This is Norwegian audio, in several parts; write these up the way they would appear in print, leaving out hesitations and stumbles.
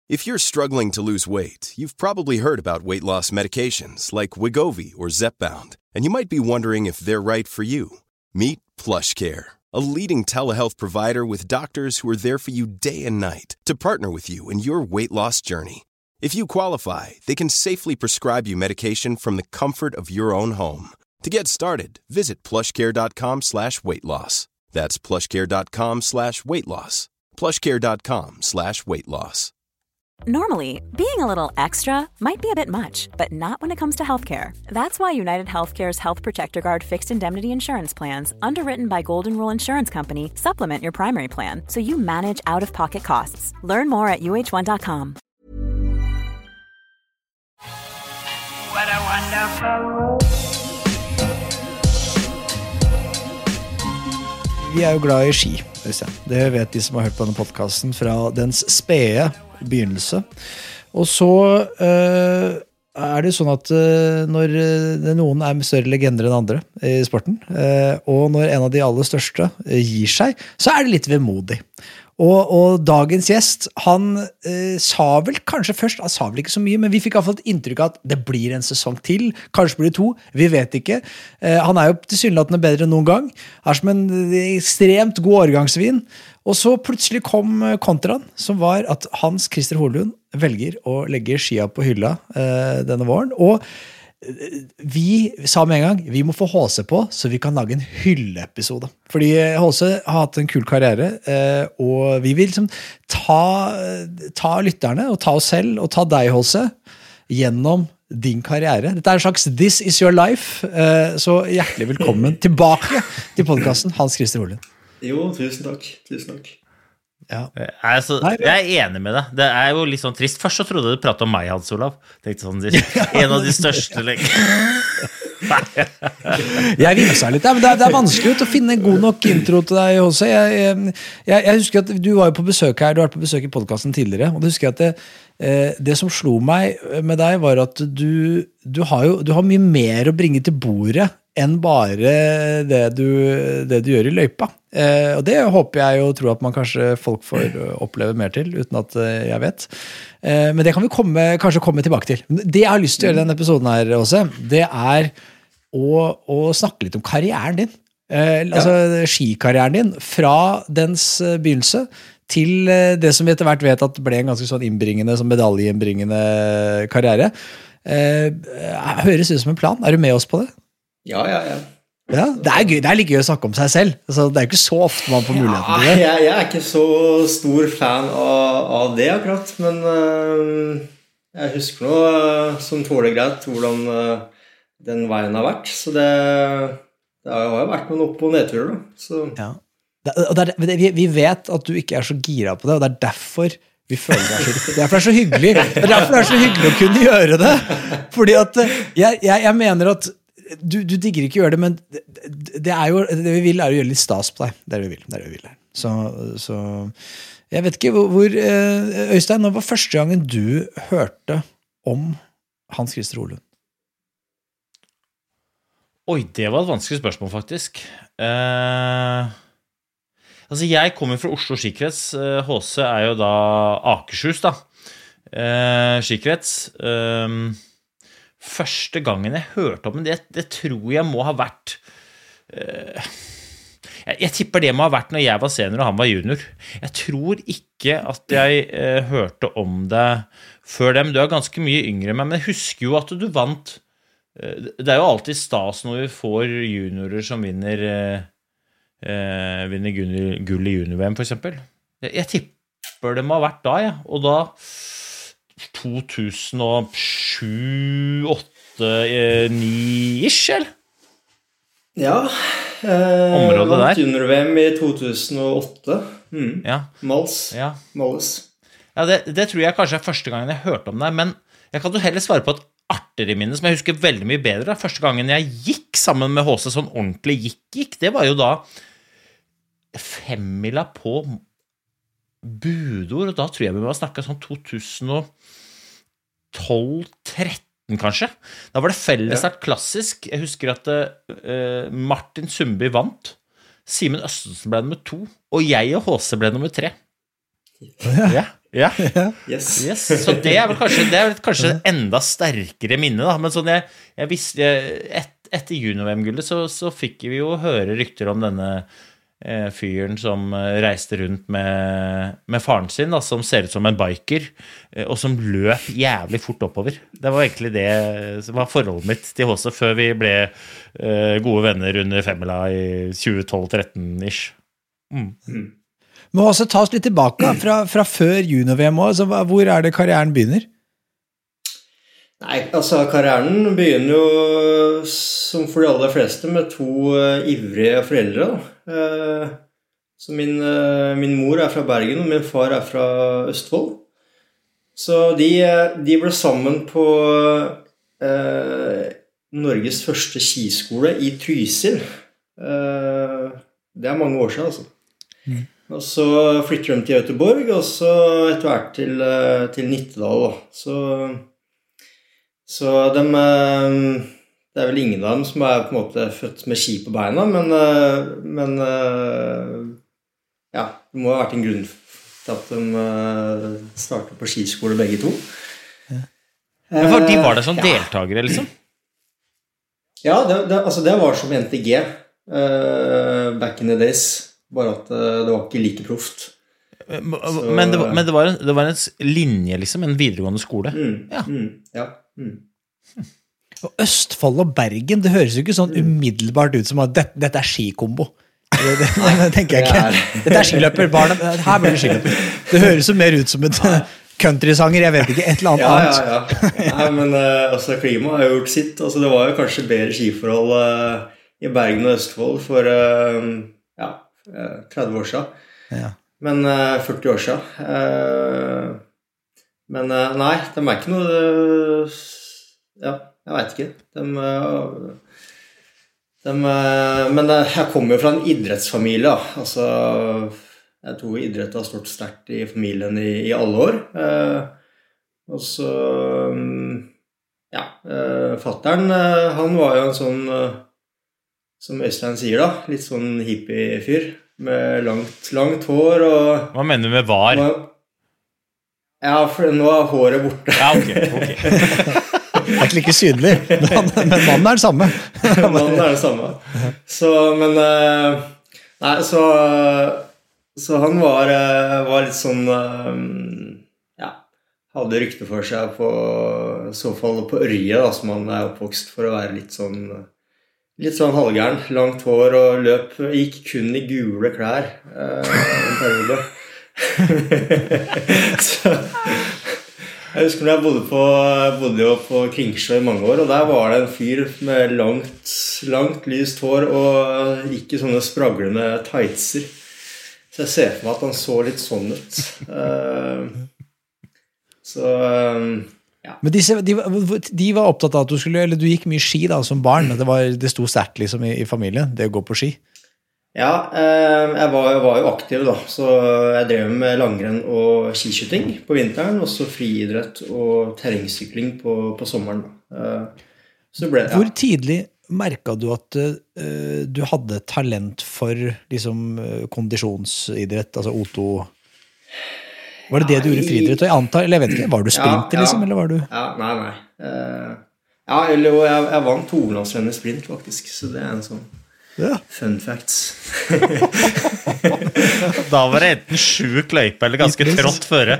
If you're struggling to lose weight, you've probably heard about weight loss medications like Wegovy or Zepbound, and you might be wondering if they're right for you. Meet PlushCare, a leading telehealth provider with doctors who are there for you day and night to partner with you in your weight loss journey. If you qualify, they can safely prescribe you medication from the comfort of your own home. To get started, visit plushcare.com/weightloss. That's plushcare.com/weightloss. plushcare.com/weightloss. Normally, being a little extra might be a bit much, but not when it comes to healthcare. That's why United Healthcare's Health Protector Guard fixed indemnity insurance plans, underwritten by Golden Rule Insurance Company, supplement your primary plan so you manage out-of-pocket costs. Learn more at uh1.com. What a wonderful world. Vi jo glad I ski, det vet de som har hørt på denne podcasten fra dens spede begynnelse. Og så det sånn at når noen større legender enn andre I sporten, og når en av de aller største gir seg, så det litt vemodig. Og dagens gjest, han sa vel kanskje først, han sa vel ikke så mye, men vi fikk I hvert fall et inntrykk av at det blir en sesong til, kanskje blir det 2, vi vet ikke. Han jo tilsynelatende bedre enn noen gang, som en ekstremt god årgangsvin, og så plutselig kom kontraen, som var at Hans Christer Holund velger å legge skia på hylla denne våren, og vi sa med en gang, vi må få HC på, så vi kan lage en hylleepisode. Fordi HC har hatt en kul karriere, og vi vil liksom ta lytterne, og ta oss selv, og ta deg, HC, gjennom din karriere. Dette en slags This is your life, så hjertelig velkommen tilbake til podcasten, Hans Christer Holund. Jo, tusen takk. Ja. Altså, jeg enig med deg. Det jo litt sånn trist. Først så trodde du pratet om meg, Hans Olav. Tenkte sånn, en av de største lenge. Jeg vimsa litt, men det vanskelig å finne en god nok intro til deg også. Jeg husker at du var jo på besøk her, du har vært på besøk I podcasten tidligere, og du husker at det som slo meg med deg var at du har mye mer å bringe til bordet enn bare det du gjør I løypa. Og det håper jeg og tror at man kanskje folk får oppleve mer til, uten at jeg vet. Men det kan vi kanskje komme tilbake til. Det jeg har lyst til å gjøre I denne episoden her også, det å snakke litt om karrieren din. Altså skikarrieren din, fra dens begynnelse til det som vi etter hvert vet at ble en ganske sånn innbringende, sånn medaljeinnbringende karriere. Høres ut som en plan. Du med oss på det? Ja. Ja, det gøy, det like gøy å snakke om seg selv. Altså, det jo ikke så ofte man får muligheten til det. Jeg ikke så stor fan av det akkurat, men jeg husker nå som tåler greit hvordan den veien har vært, så det har jo vært noen opp- og nedturer da. Så. Ja. Vi vet at du ikke så gira på det, og det derfor vi føler det så riktig. Derfor det så hyggelig. Det derfor det så hyggelig å kunne gjøre det. Fordi at jeg mener at du digger ikke gjøre det, men det jo, det vi vil å gjøre litt stas på deg. Det vi vil. Så jeg vet ikke hvor Øystein, når var første gangen du hørte om Hans Christer Holund? Oi, det var et vanskelig spørsmål faktisk. Altså jeg kommer fra Oslo skikrets. HC jo da Akershus da. Skikrets. Første gangen jeg hørte om det tror jeg må ha vært jeg tipper det må ha vært når jeg var senior og han var junior. Jeg tror ikke at jeg hørte om det før dem. Du ganske mye yngre, men jeg husker jo at du vant. Det jo alltid stas når vi får juniorer som vinner gull I junior-VM for eksempel. Jeg tipper det må ha vært da, ja. Og da 2007, 2008, 2009-ish, eller? Ja, området der. Junior-VM I 2008. Ja. Mals. Ja, det tror jeg kanskje første gangen jeg hørte om det, men jeg kan jo heller svare på et artigere minne som jeg husker veldig mye bedre. Første gangen jeg gikk sammen med HC, sånn ordentlig gikk, det var jo da 5-mila på Budord, og da tror jeg vi var snakket sånn 2012-13 kanskje. Da var det fellesstart klassisk. Jeg husker at Martin Sundby vant, Simen Østensen ble nummer 2, og jeg og HC ble nummer 3. Ja. Ja. Yes. Yes, så det vel kanskje et enda sterkere minne da. Men sånn jeg visste etter junior-VM-gullet så fikk vi jo høre rykter om denne fyren som reiste rundt med faren sin da, som ser ut som en biker og som løp jævlig fort oppover. Det var egentlig det som var forholdet mitt til HC før vi ble gode venner under Femmila i 2012-13-ish. Men også ta oss litt tilbake fra før junior-VM også. Hvor det karrieren begynner? Nei, altså karrieren begynner jo som for de aller fleste med to ivrige foreldre da. Så min mor fra Bergen og min far fra Østfold. Så de ble sammen på Norges første skiskole i Trysil. Det mange år siden altså. Og så flytter de til Göteborg og så etter hvert til Nittedal da. Så det vel ingen av dem som på en måte født med ski på beina, men ja, det må ha vært en grunn til at de startet på skiskole begge to. Men for de var det som deltagere, liksom? Ja, det var som NTG back in the days, bare at det var ikke like proft. Men det var en linje, liksom, en videregående skole? Ja. Og Østfold og Bergen, det høres jo ikke sånn umiddelbart ut som at dette skikombo. Det tenker jeg ikke. Dette skiløper, barna, her blir det skiløper. Det høres jo mer ut som et countrysanger, jeg vet ikke, et eller annet. Ja. Nei, men altså, klima har gjort sitt. Altså, det var jo kanskje bedre skiforhold i Bergen og Østfold for 30 år siden. Ja. Men 40 år siden. Men nei, de ikke noe... Ja, jeg vet ikke. Men jeg kommer jo fra en idrettsfamilie, da. Altså, jeg tror idrett har stått sterkt i familien i alle år. Og så, fatteren, han var jo en sånn, som Øystein sier da, litt sånn hippie-fyr, med langt hår og... Hva mener du med var? Ja, for nå håret borte. Ja, ok. Det ikke like synlig, men mannen det samme. Mannen det samme. Så, men nei, så han var litt sånn hadde rykte for seg på så fall på Ørje da, som han oppvokst for å være litt sånn halvgæren, langt hår og gikk kun i gule klær en periode. Så jeg husker når jeg bodde jo på Kringsjø i mange år, og der var det en fyr med langt lyst hår og ikke sånne spraglende tightser. Så jeg ser for meg at han så litt sånn ut. Men de var opptatt av at du gikk mye ski da, som barn, det sto sterkt liksom i familien, det å gå på ski. Ja, jeg var jo aktiv da, så jeg drev med langrenn og skiskyting på vinteren, og så friidrett og terrengsykling på sommeren. Så ble det, Hvor tidlig merket du at du hadde talent for liksom, kondisjonsidrett, altså O2? Var det du gjorde i friidrett? Og jeg antar, eller jeg vet ikke, var du sprinter liksom, eller var du? Ja, nei. Jeg vant 2-landsrenn i sprint faktisk, så det en sånn fun facts. Da var det enten 7 løype eller ganske trått føre.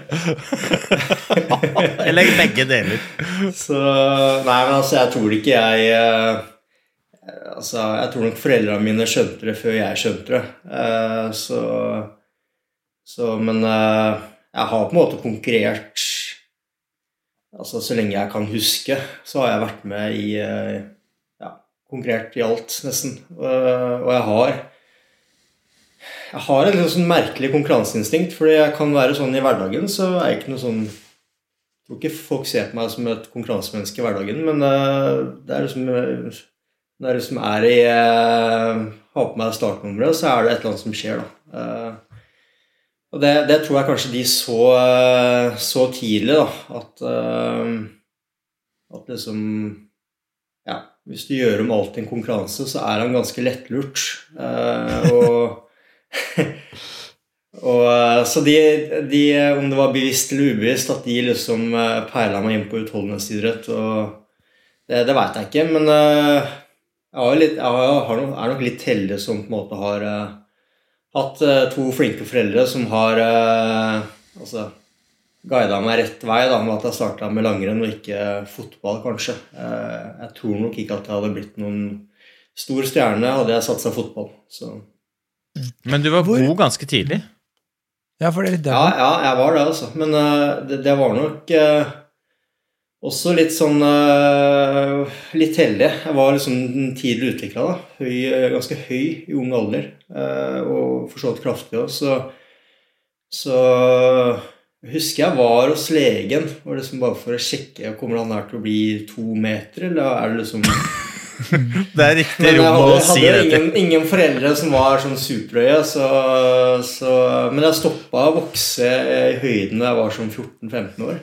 Eller begge deler. Så, nei, men altså, jeg tror ikke jeg tror nok foreldrene mine skjønte det før jeg skjønte det. Men jeg har på en måte konkurrert, altså så lenge jeg kan huske, så har jeg vært med i konkurrert i alt nesten, og jeg har en sånn merkelig konkurranseinstinkt, fordi jeg kan være sånn i hverdagen, så jeg ikke noe sånn, jeg tror ikke folk ser på meg som et konkurransemenneske i hverdagen, men det liksom har på meg startnummeret, så det et eller annet som skjer da. Og det tror jeg kanskje de så tidlig da, at liksom, hvis du gjør om alt i en konkurranse, så han ganske lettlurt. Så de, om det var bevisst eller ubevisst, at de liksom peilet meg inn på utholdenhetsidrett, og det vet jeg ikke, men jeg er nok litt heldig som på en måte har hatt to flinke foreldre som har guidet meg rett vei da, med at jeg startet med langrenn og ikke fotball kanskje. Jeg tror nok ikke at jeg hadde blitt noen stor stjerne hadde jeg satset fotball. Så. Men du var god ganske tidlig. Ja, for det litt der. Ja, jeg var det altså. Men det var nok også litt sånn litt heldig. Jeg var liksom tidlig utviklet da. Ganske høy i ung alder. Og for så vidt kraftig også. Så jeg husker jeg var hos legen. Var liksom bare for å sjekke, kommer han her til å bli 2 meter, eller er det liksom... Det er riktig rom å si det. Jeg hadde ingen foreldre som var sånn superhøye, men jeg stoppet å vokse i høyden da jeg var sånn 14-15 år.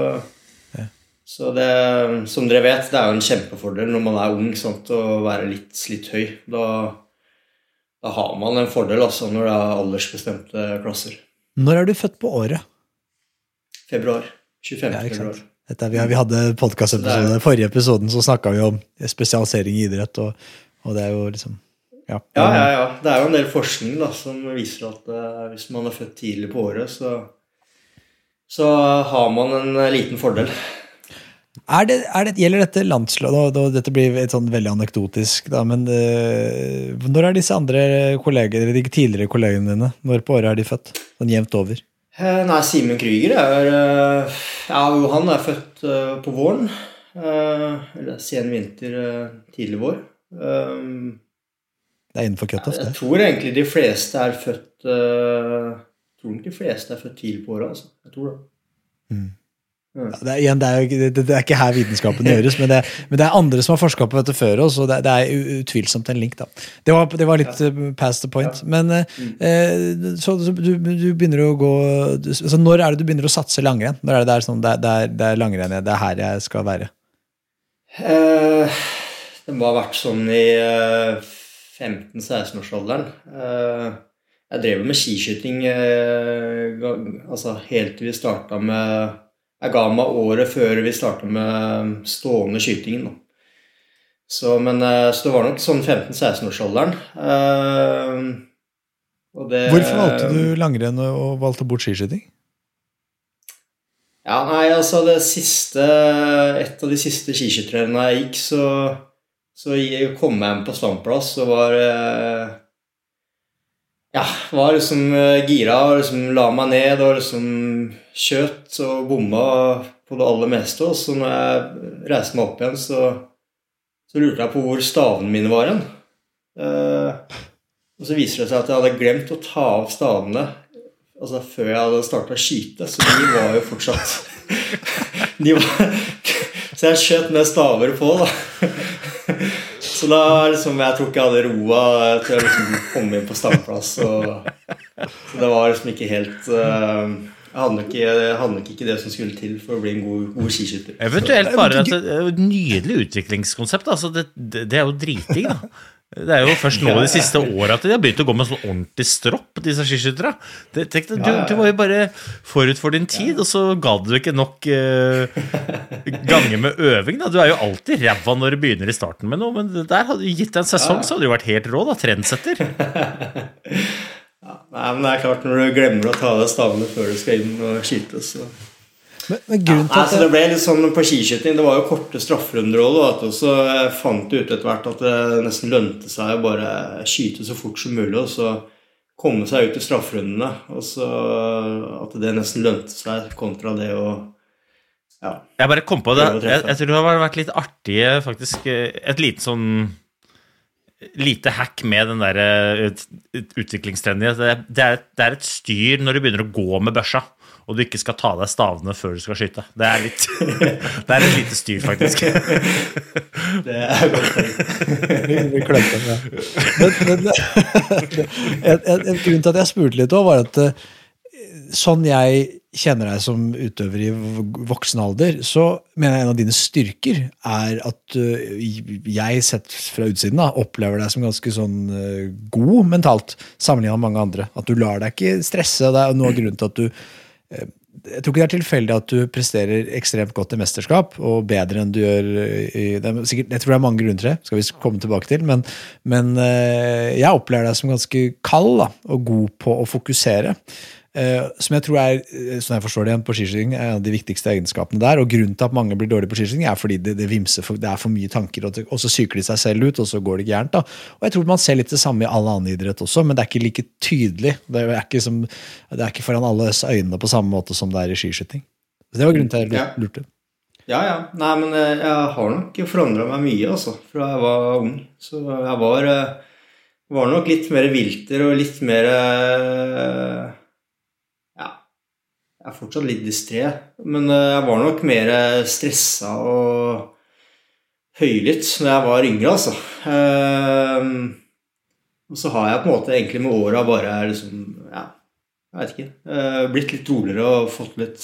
Så det, som dere vet, det er jo en kjempefordel når man er ung, sant, å være litt høy. Da har man en fordel altså, når det er aldersbestemte klasser. Når er du født på året? Februar. 25. februar. Vi hadde podcastepisode, forrige episoden så snakket vi om spesialisering i idrett, og det er jo liksom... Ja. Det er jo en del forskning da, som viser at hvis man er født tidlig på året, så har man en liten fordel. Gjelder dette landslaget, dette blir et sånn veldig anekdotisk, da, men når er disse andre kolleger, eller de tidligere kollegene dine, når på året er de født? Sånn jevnt over? Nei, Simon Krüger han er født på våren, eller sen vinter, tidlig vår. Det er innenfor cutoff, det. Jeg tror egentlig de fleste er født tidlig på året, altså. Jeg tror det. Det er ikke her vitenskapen gjøres, men det er andre som har forsket på dette før oss, og det er utvilsomt en link da. Det var litt past the point, men så du begynner å gå, så når er det du begynner å satse langrenn? Når er det sånn, det er langrenn, det er her jeg skal være? Det må ha vært sånn i 15-16 årsalderen. Jeg drev med skiskyting, altså helt til vi startet med Jeg ga meg året før vi startet med stående skytingen. Så det var nok sånn 15-16 årsalderen. Hvorfor valgte du langrenn og valgte bort skiskyting? Ja, nei, altså et av de siste skiskytterne jeg gikk, så kom jeg hjem på standplass og var liksom gira og liksom la meg ned og liksom kjøtt og bomma på det aller meste, og så når jeg reiste meg opp igjen så lurte jeg på hvor stavene mine var igjen. Og så viser det seg at jeg hadde glemt å ta av stavene altså før jeg hadde startet å skyte, så de var jo fortsatt så jeg skjøt med staver på da. Så da liksom, jeg tror ikke jeg hadde roa til å liksom komme inn på standplass, så det var liksom ikke helt... Jeg hadde nok ikke det som skulle til for å bli en god skiskytter. Eventuelt bare at det er et nydelig utviklingskonsept, altså det er jo driting da. Det er jo først nå de siste årene at de har begynt å gå med sånn ordentlig stropp, disse skiskyttere. Du var jo bare forut for din tid, og så ga du ikke nok ganger med øving da. Du er jo alltid ræva når du begynner i starten med noe, men der hadde du gitt deg en sesong, så hadde du vært helt rå da, trendsetter. Nei, men det er klart når du glemmer å ta deg stavene før du skal inn og skyte, så... Men grunnen til så det ble litt sånn på skiskyting, det var jo korte strafferunder også, og så fant jeg ut etter hvert at det nesten lønte seg å bare skyte så fort som mulig, og så komme seg ut i strafferundene, og så at det nesten lønte seg kontra det å Jeg bare kom på det, jeg tror det har vært litt artig faktisk, et lite sånn lite hack med den der utviklingstrenden. Det er et styr når du begynner å gå med børsa, og du ikke skal ta deg stavene før du skal skyte. Det er et lite styr, faktisk. Det er godt. Vi kløpte det. Men grunnen til at jeg spurte litt også var at sånn jeg kjenner deg som utøver i voksen alder, så mener jeg en av dine styrker at jeg sett fra utsiden da, opplever deg som ganske sånn god mentalt, sammenlignet med mange andre. At du lar deg ikke stresse, det noe av grunnen til at du jeg tror ikke det tilfeldig at du presterer ekstremt godt i mesterskap, og bedre enn du gjør sikkert, jeg tror det mange grunner til det, skal vi komme tilbake til, men jeg opplever deg som ganske kald da, og god på å fokusere, som jeg tror sånn jeg forstår det igjen på skiskyting, en av de viktigste egenskapene der, og grunnen til at mange blir dårlige på skiskyting fordi det vimser, det for mye tanker, og så syker de seg selv ut, og så går det gærent da. Og jeg tror man ser litt det samme i alle andre idrett også, men det ikke like tydelig. Det ikke foran alles øynene på samme måte som det i skiskyting. Så det var grunnen til at jeg lurte. Ja. Nei, men jeg har nok forandret meg mye, altså, fra jeg var ung. Så jeg var nok litt mer vilter, og litt mer... Jeg fortsatt litt distré, men jeg var nok mer stresset og høylytt når jeg var yngre, altså. Og så har jeg på en måte egentlig med årene bare liksom, jeg vet ikke, blitt litt roligere og fått litt,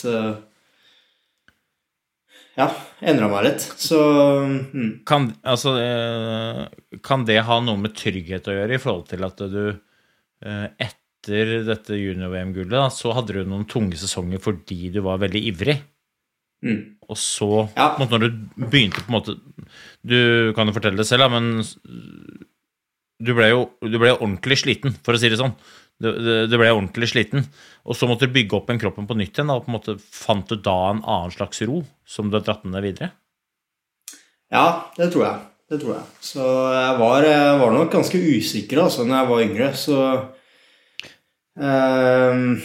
endret meg litt. Så, Kan det ha noe med trygghet å gjøre i forhold til at du etter dette junior-VM-gullet, da, så hadde du noen tunge sesonger fordi du var veldig ivrig. Og så, når du begynte på en måte, du kan jo fortelle det selv, da, men du ble jo ordentlig sliten, for å si det sånn. Du ble ordentlig sliten, og så måtte du bygge opp en kroppen på nytt igjen, og på en måte fant du da en annen slags ro, som du har dratt med deg videre? Ja, det tror jeg. Så jeg var nok ganske usikker, altså, når jeg var yngre, så men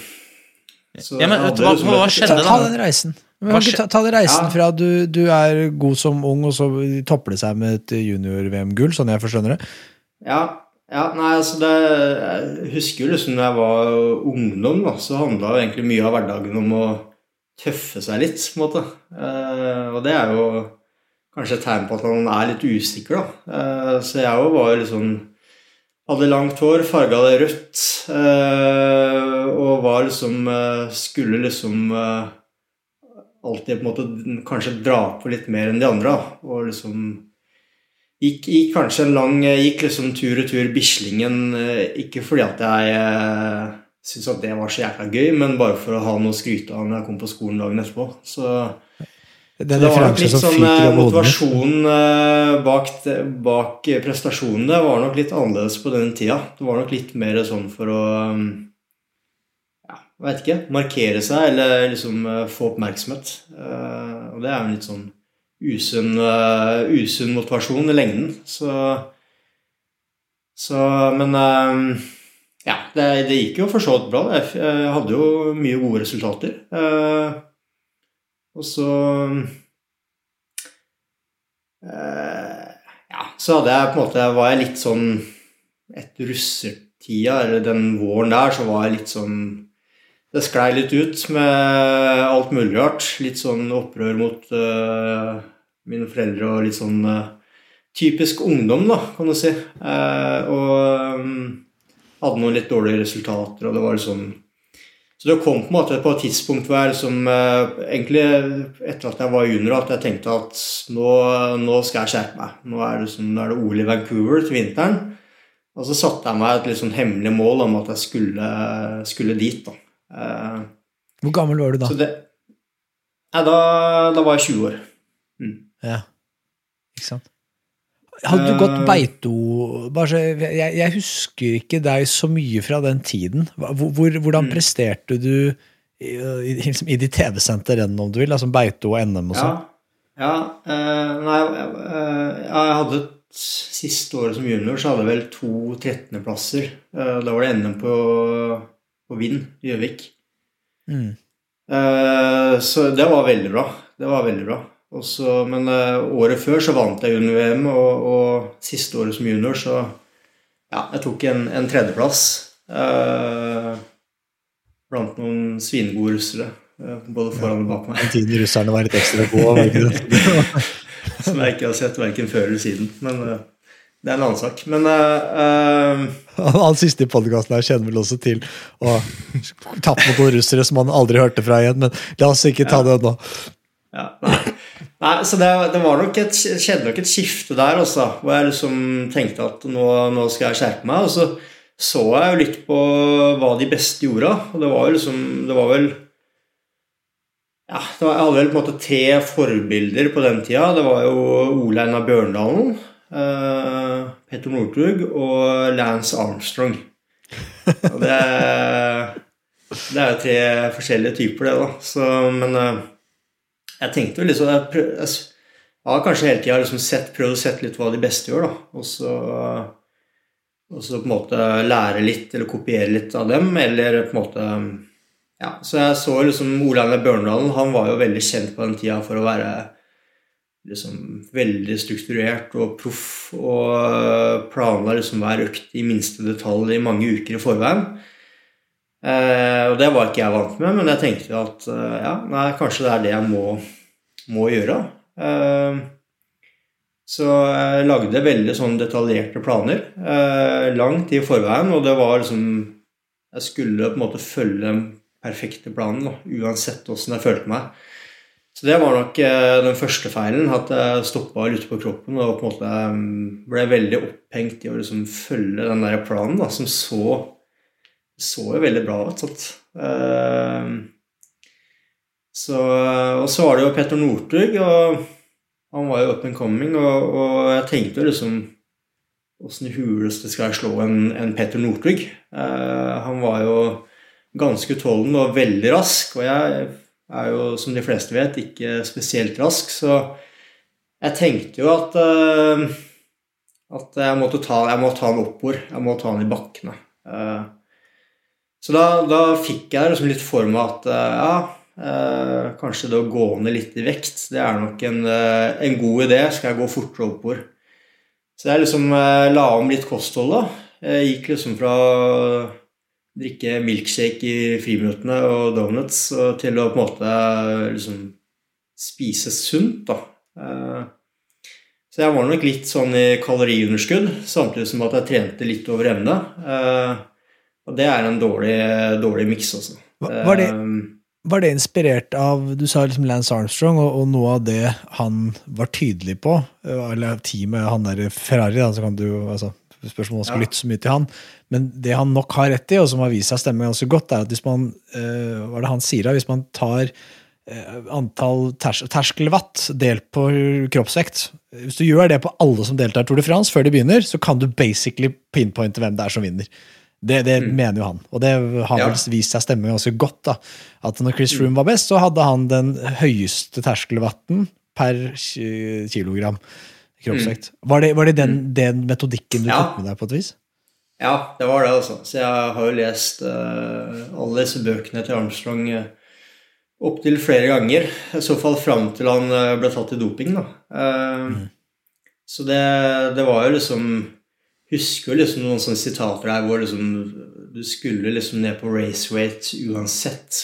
hva skjedde da? Ta den reisen. Ta den reisen fra du god som ung, og så topper det seg med et junior-VM-gull, sånn jeg forstår det. Ja, nei, altså jeg husker jo liksom når jeg var ungdom da, så handlet jo egentlig mye av hverdagen om å tøffe seg litt, på en måte. Og det jo kanskje et tegn på at man litt usikker da. Så jeg jo var jo liksom hadde langt hår, farget det rødt, og var liksom, skulle liksom alltid på en måte kanskje dra på litt mer enn de andre, og liksom gikk kanskje gikk liksom tur og tur Bislingen, ikke fordi at jeg synes at det var så jækla gøy, men bare for å ha noe å skryte av når jeg kom på skolen dagen etterpå, så... Det var nok litt sånn motivasjon bak prestasjonene var nok litt annerledes på den tida. Det var nok litt mer sånn for å, jeg vet ikke, markere seg eller liksom få oppmerksomhet. Og det jo en litt sånn usunn motivasjon i lengden. Men det gikk jo for så vidt bra. Jeg hadde jo mye gode resultater. Og så så hadde jeg på en måte var jeg litt sånn etter russetida eller den våren der så var jeg litt sånn det sklei litt ut med alt mulig rart litt sånn opprør mot mine foreldre og litt sånn typisk ungdom da kan du si og hadde noen litt dårlige resultater og det var sånn så det kom på en måte på et tidspunkt hvor jeg liksom, egentlig etter at jeg var junior, at jeg tenkte at nå skal jeg skjerpe meg. Nå det OL i Vancouver til vinteren. Og så satte jeg meg et litt sånn hemmelig mål om at jeg skulle dit. Da. Hvor gammel var du da? Så da var jeg 20 år. Ja, ikke sant? Hadde du gått Beito, jeg husker ikke deg så mye fra den tiden. Hvordan presterte du i de TV-senterrenn om du vil, altså Beito og NM og sånn? Nei, jeg hadde siste året som junior, så hadde jeg vel 2 13. Da var det NM på Vind i Gjøvik. Så det var veldig bra. Også, men året før så vant jeg junior-VM, og siste året som junior så jeg tok en 3. plass blant noen svinegode russere, både foran og bak meg. Den tiden russerne var litt ekstra gode, var ikke det? Som jeg ikke har sett hverken før eller siden, men det en annen sak. Men Han siste i podcasten her kjenner vel også til å tappe mot noen russere som han aldri hørte fra igjen, men la oss ikke ta det nå. Ja, nei, så det var nok skjedde nok et skifte der også, hvor jeg liksom tenkte at nå skal jeg skjerpe meg, og så jeg jo litt på hva de beste gjorde, og det var jo liksom, det var vel, ja, jeg hadde vel på en måte 3 forbilder på den tida. Det var jo Ole Einar Bjørndalen, Petter Northug og Lance Armstrong. Og det er jo 3 forskjellige typer det da. Så, men jeg tenkte jo liksom, jeg har kanskje hele tiden liksom prøvd å sette litt hva de beste gjør da. Og så på en måte lære litt eller kopiere litt av dem, eller på en måte, ja. Så jeg så liksom Ole Einar Bjørndalen, han var jo veldig kjent på den tida for å være liksom veldig strukturert og proff, og planla liksom hver økt i minste detalj i mange uker i forveien. Og det var ikke jeg vant med, men jeg tenkte at ja, nei, kanskje det det jeg må gjøre. Så jeg lagde veldig sånn detaljerte planer, lang tid i forveien, og det var liksom, jeg skulle på en måte følge den perfekte planen, da, uansett hvordan jeg følte meg. Så det var nok den første feilen, at jeg stoppet litt på kroppen og på en måte ble veldig opphengt i å liksom følge den der planen da, som så jo veldig bra ut. Og så var det jo Petter Northug, og han var jo up and coming, og jeg tenkte jo liksom hvordan i huleste skal jeg slå en Petter Northug. Han var jo ganske utholden og veldig rask, og jeg er jo, som de fleste vet, ikke spesielt rask, så jeg tenkte jo at jeg må ta han oppord, jeg må ta han i bakkene. Så da fikk jeg liksom litt for meg at ja, kanskje det å gå ned litt i vekt, det er nok en god idé, skal jeg gå fortere oppord. Så jeg liksom la om litt kosthold da, jeg gikk liksom fra drikke milkshake i friminuttene og donuts til å på en måte liksom spise sunt da. Så jeg var nok litt sånn i kaloriunderskudd, samtidig som at jeg trente litt over evne. Og det er en dårlig mix også. Var det inspirert av, du sa liksom Lance Armstrong, og noe av det han var tydelig på, eller teamet, han der Ferrari, da, så kan du jo, altså, spørsmålet om man skal lytte så mye til han, men det han nok har rett i, og som har vist seg stemme ganske godt, er at hvis man, hva er det han sier da, hvis man tar antall terskelwatt delt på kroppsvekt, hvis du gjør det på alle som deltar i Tour de France før de begynner, så kan du basically pinpointe hvem det er som vinner. Det mener jo han, og det har vel vist seg stemme ganske godt da, at når Chris Froome var best, så hadde han den høyeste terskelwatten per kilogram kroppsvekt. Var det den metodikken du tok med deg på et vis? Ja, det var det altså. Så jeg har jo lest alle disse bøkene til Armstrong opp til flere ganger, i så fall frem til han ble tatt i doping da. Så det var jo liksom, husker jo liksom noen sånne sitater der hvor liksom, du skulle liksom ned på race weight uansett,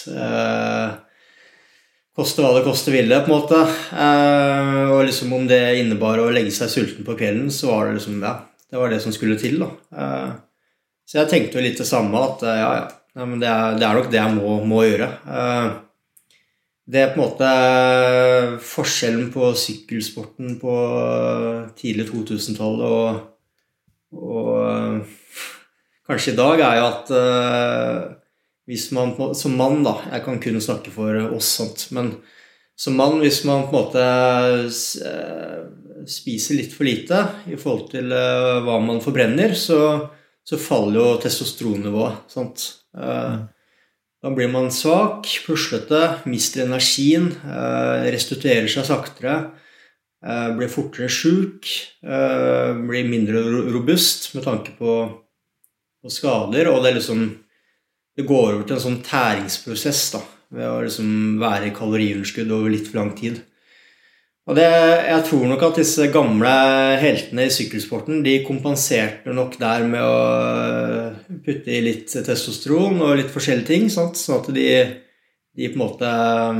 koste hva det koste ville på en måte, og liksom om det innebar å legge seg sulten på kvelden, så var det liksom, ja, det var det som skulle til da. Så jeg tenkte jo litt det samme, at ja, men det er nok det jeg må gjøre. Det på en måte forskjellen på sykkelsporten på tidlig 2000-tallet og kanskje i dag er jo at hvis man som mann da, jeg kan kun snakke for oss sånt, men som mann, hvis man på en måte spiser litt for lite i forhold til hva man forbrenner, så faller jo testosteronnivået, sant? Da blir man svak, puslete, mister energien, restituerer seg saktere, blir fortere syk, blir mindre robust med tanke på skader, og det er liksom, det går over til en sånn tæringsprosess da, ved å liksom være i kaloriunderskudd over litt for lang tid. Og jeg tror nok at disse gamle heltene i sykkelsporten, de kompenserte nok der med å putte i litt testosteron og litt forskjellige ting, sant? Sånn at de på en måte,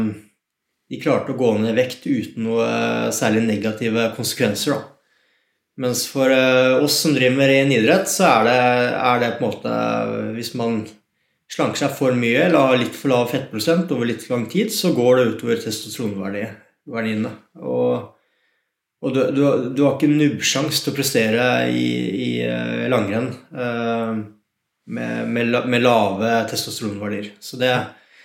de klarte å gå ned i vekt uten noe særlig negative konsekvenser da. Mens for oss som driver med ren idrett, så er det på en måte, hvis man slanker seg for mye, eller har litt for lav fettprosent over litt lang tid, så går det utover testosteronverdiene. Og du har ikke nubbsjans til å prestere i langrenn med lave testosteronverdier. Så det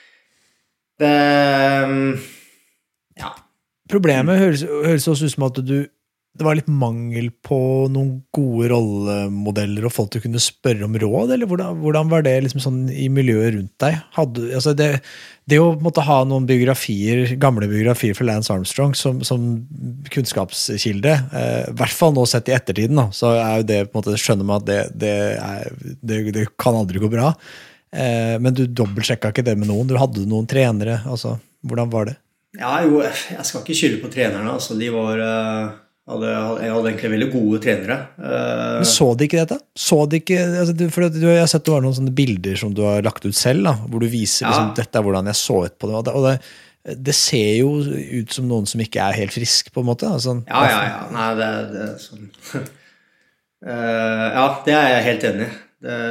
ja. Problemet høres også ut som at det var litt mangel på noen gode rollemodeller og folk du kunne spørre om råd, eller hvordan var det liksom sånn i miljøet rundt deg? Altså det å måtte ha noen gamle biografier fra Lance Armstrong som kunnskapskilde, i hvert fall nå sett i ettertiden, da, så jo det på en måte, skjønner man at det kan aldri gå bra. Men du dobbeltsjekket ikke det med noen, du hadde noen trenere, altså, hvordan var det? Ja, jo, jeg skal ikke skylde på trenerne, altså de var... Jeg hadde egentlig veldig gode trenere. Men så de ikke dette? Så de ikke, altså, for jeg har sett det var noen sånne bilder som du har lagt ut selv, da, hvor du viser liksom, dette hvordan jeg så ut på det, og det ser jo ut som noen som ikke helt frisk på en måte. Altså, ja. Nei, det er sånn. Ja, det jeg helt enig i.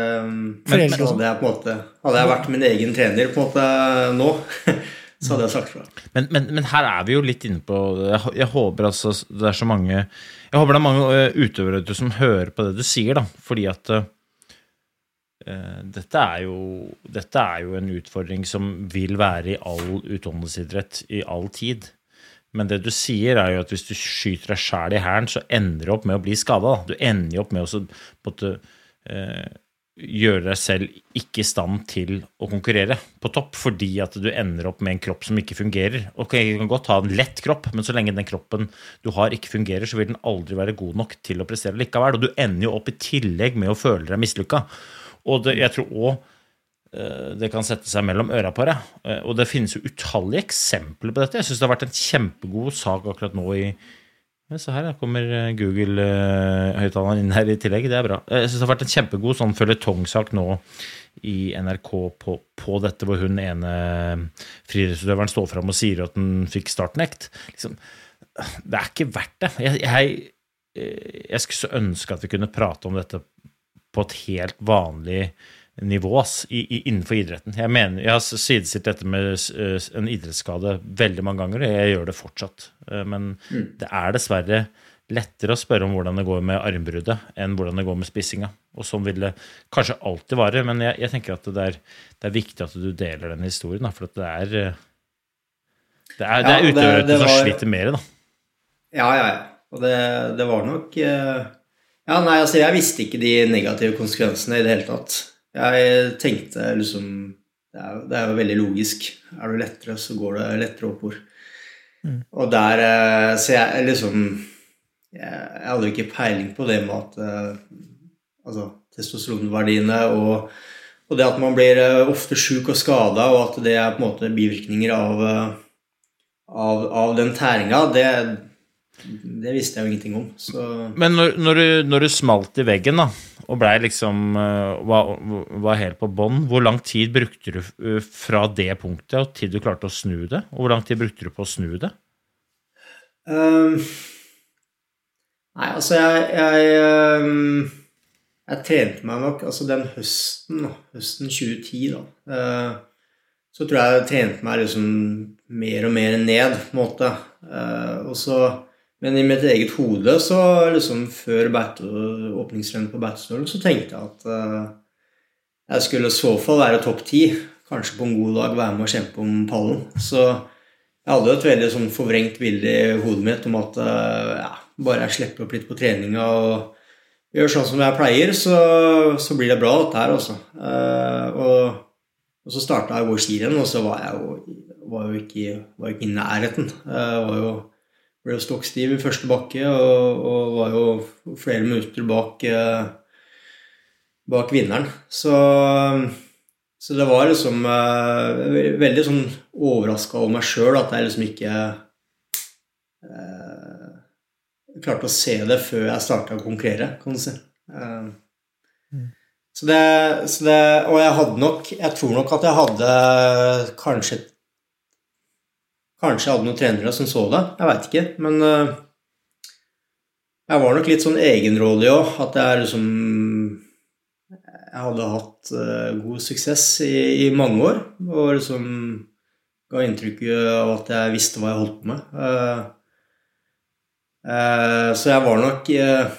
Hadde jeg vært min egen trener på en måte nå, så hadde jeg sagt fra. Men her vi jo litt inne på, jeg håper altså det så mange, jeg håper det mange utøvere som hører på det du sier da, fordi at dette jo en utfordring som vil være i all utholdenhetsidrett i all tid. Men det du sier jo at hvis du skyter deg selv i hæren, så ender du opp med å bli skadet. Da. Du ender jo opp med å gjøre deg selv ikke i stand til å konkurrere på topp, fordi at du ender opp med en kropp som ikke fungerer. Ok, du kan godt ha en lett kropp, men så lenge den kroppen du har ikke fungerer, så vil den aldri være god nok til å prestere likevel, og du ender jo opp i tillegg med å føle deg mislykket. Og jeg tror også det kan sette seg mellom øra på deg, og det finnes jo utallige eksempler på dette. Jeg synes det har vært en kjempegod sak akkurat nå så her kommer Google-høyttaleren inn her i tillegg, det bra. Jeg synes det har vært en kjempegod sånn føljetongsak nå i NRK på dette, hvor hun ene friidrettsutøveren står frem og sier at den fikk startnekt. Liksom, det ikke verdt det. Jeg skulle så ønske at vi kunne prate om dette på et helt vanlig nivå innenfor idretten. Jeg har sidestilt dette med en idrettsskade veldig mange ganger, og jeg gjør det fortsatt. Men det dessverre lettere å spørre om hvordan det går med armbruddet enn hvordan det går med spissinga. Og sånn vil det kanskje alltid være, men jeg tenker at det viktig at du deler den historien, da, for at det er utøvere som sliter mer, da. Ja. Og det var nok... altså jeg visste ikke de negative konsekvensene i det hele tatt. Jeg tenkte liksom, det jo veldig logisk. Du lettere, så går det lettere oppover. Og der, så jeg liksom, jeg hadde ikke peiling på det med at, altså, testosteronverdiene og det at man blir ofte syk og skadet, og at det på en måte bivirkninger av den tæringa, det visste jeg jo ingenting om. Så. Men når du smalt i veggen da, og ble liksom, var helt på bånd, hvor lang tid brukte du fra det punktet og til du klarte å snu det? Og hvor lang tid brukte du på å snu det? Nei, altså jeg trente meg nok, altså den høsten 2010 da, så tror jeg trente meg liksom mer og mer ned på en måte, og så men i mitt eget hode, så liksom før åpningsrennet på Beitostølen, så tenkte jeg at jeg skulle i så fall være topp 10, kanskje på en god dag være med og kjempe om pallen. Så jeg hadde et veldig sånn forvrengt bilde i hodet mitt om at bare jeg slipper opp litt på treninga og gjør sånn som jeg pleier, så blir det bra dette her også. Og så startet jeg å gå skirenn, og så var jeg jo ikke i nærheten. Ble jo stokkstiv i første bakke, og var jo flere minutter bak vinneren. Så det var liksom veldig sånn overrasket over meg selv at jeg liksom ikke klarte å se det før jeg startet å konkurrere, kan du si. Så det, og jeg tror nok at jeg hadde kanskje jeg hadde noen trenere som så det, jeg vet ikke, men Jeg var nok litt sånn egenrådig også, at jeg liksom jeg hadde hatt god suksess i mange år, og liksom ga inntrykk av at jeg visste hva jeg holdt på med. Så jeg var nok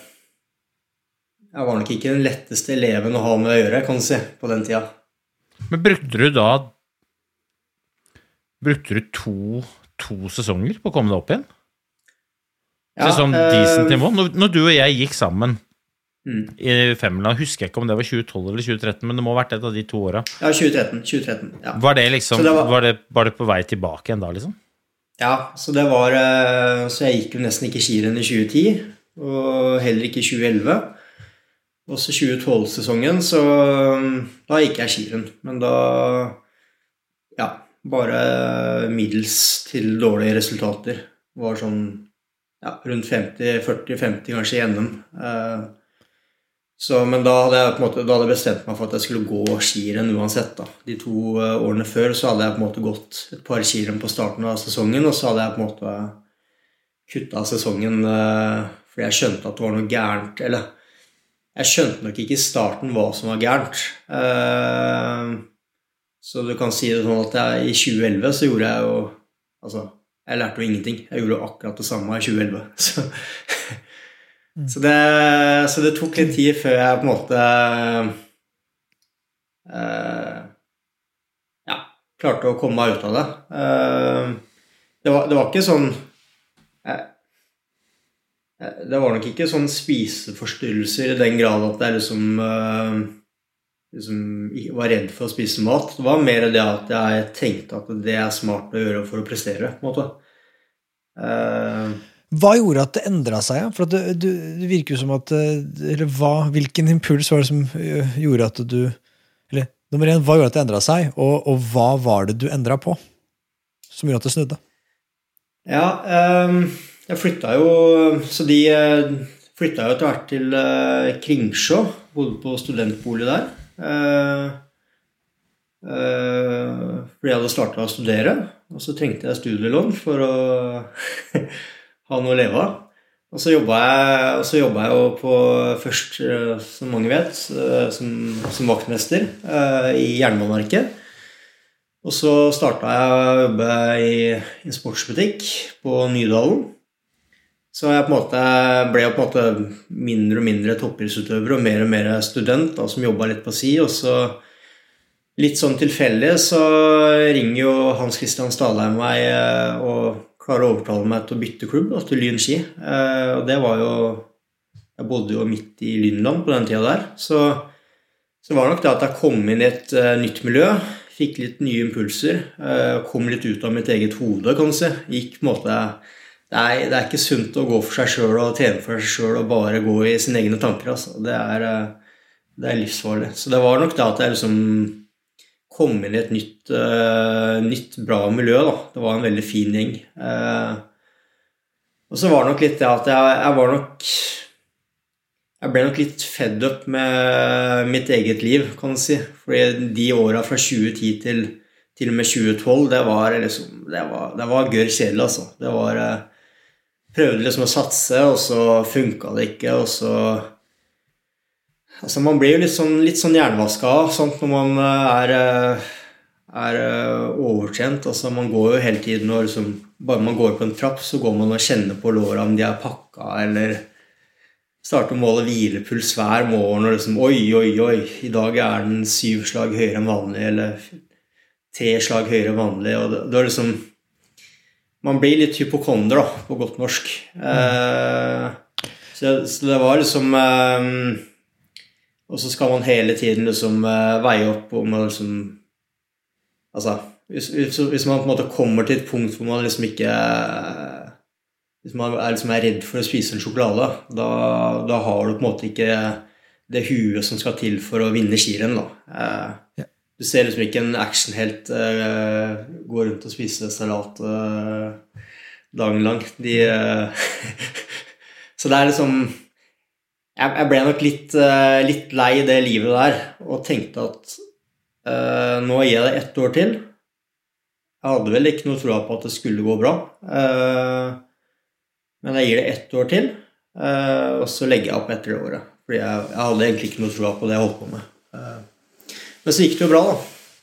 ikke den letteste eleven å ha med å gjøre, kan du si, på den tida. Men brukte du to sesonger på å komme deg opp igjen? Ja, til sånn decent nivå? Når du og jeg gikk sammen i Femmeland, husker jeg ikke om det var 2012 eller 2013, men det må ha vært et av de 2 årene. Ja, 2013, ja. Var det liksom, var det på vei tilbake igjen da, liksom? Ja, så det var, så jeg gikk jo nesten ikke skirenn i 2010, og heller ikke i 2011. Også 2012-sesongen, så da gikk jeg skirenn, men da, ja, bare middels til dårlige resultater. Var sånn, ja, rundt 40-50 kanskje gjennom. Så, men da hadde jeg på en måte, da hadde jeg bestemt meg for at jeg skulle gå skirenn uansett da. De 2 årene før så hadde jeg på en måte gått et par skirenn på starten av sesongen, og så hadde jeg på en måte kuttet av sesongen, fordi jeg skjønte at det var noe gærent, eller jeg skjønte nok ikke i starten hva som var gærent. Så du kan si det sånn at i 2011 så gjorde jeg jo, altså, jeg lærte jo ingenting. Jeg gjorde jo akkurat det samme i 2011. Så det tok litt tid før jeg på en måte ja, klarte å komme meg ut av det. Det var ikke sånn det var nok ikke sånn spiseforstyrrelser i den grad at jeg liksom var redd for å spise mat. Det var mer det at jeg tenkte at det smart å gjøre for å prestere, på en måte. Hva gjorde at det endret seg? For at det virker jo som at, eller hvilken impuls var det som gjorde at du, eller nummer 1, hva gjorde at det endret seg, og hva var det du endret på som gjorde at det snudde? Ja, jeg flyttet jo, så de flyttet jo etter hvert til Kringsjå, bodde på studentbolig der. Fordi jeg hadde startet å studere, og så trengte jeg studielån for å ha noe å leve av. Og så jobbet jeg jo på først, som mange vet, som vaktmester i Jernbaneverket. Og så startet jeg å jobbe i en sportsbutikk på Nydalen. Så jeg ble på en måte mindre og mindre toppidrettsutøver og mer student da, som jobbet litt på si. Og så litt sånn tilfeldig så ringer jo Hans Christian Stadheim meg og klarer å overtale meg til å bytte klubb da, til Lyn Ski. Og det var jo, jeg bodde jo midt i Lynland på den tiden der. Så var nok det at jeg kom inn i et nytt miljø, fikk litt nye impulser, kom litt ut av mitt eget hode, kan du si. Gikk på en måte... Det er ikke sunt å gå for seg selv og trene for seg selv og bare gå i sine egne tanker. Altså. Det er livsfarlig. Så det var nok da at jeg liksom kom inn i et nytt bra miljø. Da. Det var en veldig fin gjeng. Og så var det nok litt det at jeg ble nok litt fed up med mitt eget liv, kan du si. Fordi de årene fra 2010 til og med 2012, det var gørr kjedelig, altså. Det var... prøvde liksom å satse, og så funket det ikke, og så... Altså, man blir jo litt sånn hjernevasket, sånn, når man er overtrent. Altså, man går jo hele tiden, og liksom, bare man går på en trapp, så går man og kjenner på lårene om de er pakket, eller starter å måle hvilepuls hver morgen, og liksom, oi, i dag er den 7 slag høyere enn vanlig, eller 3 slag høyere enn vanlig, og det er liksom... Man blir litt hypokonder da, på godt norsk. Så det var liksom... og så skal man hele tiden liksom veie opp om man liksom... Altså, hvis man på en måte kommer til et punkt hvor man liksom ikke... Hvis man liksom redd for å spise en sjokolade, da har du på en måte ikke det huet som skal til for å vinne skirenn da. Du ser liksom ikke en actionhelt gå rundt og spise salat dagen lang. Så det er liksom... Jeg ble nok litt lei det livet der, og tenkte at nå gir jeg det 1 år til. Jeg hadde vel ikke noe tro på at det skulle gå bra. Men jeg gir det 1 år til, og så legger jeg opp etter det året. Fordi jeg hadde egentlig ikke noe tro på det jeg holdt på med. Men så gikk det jo bra da.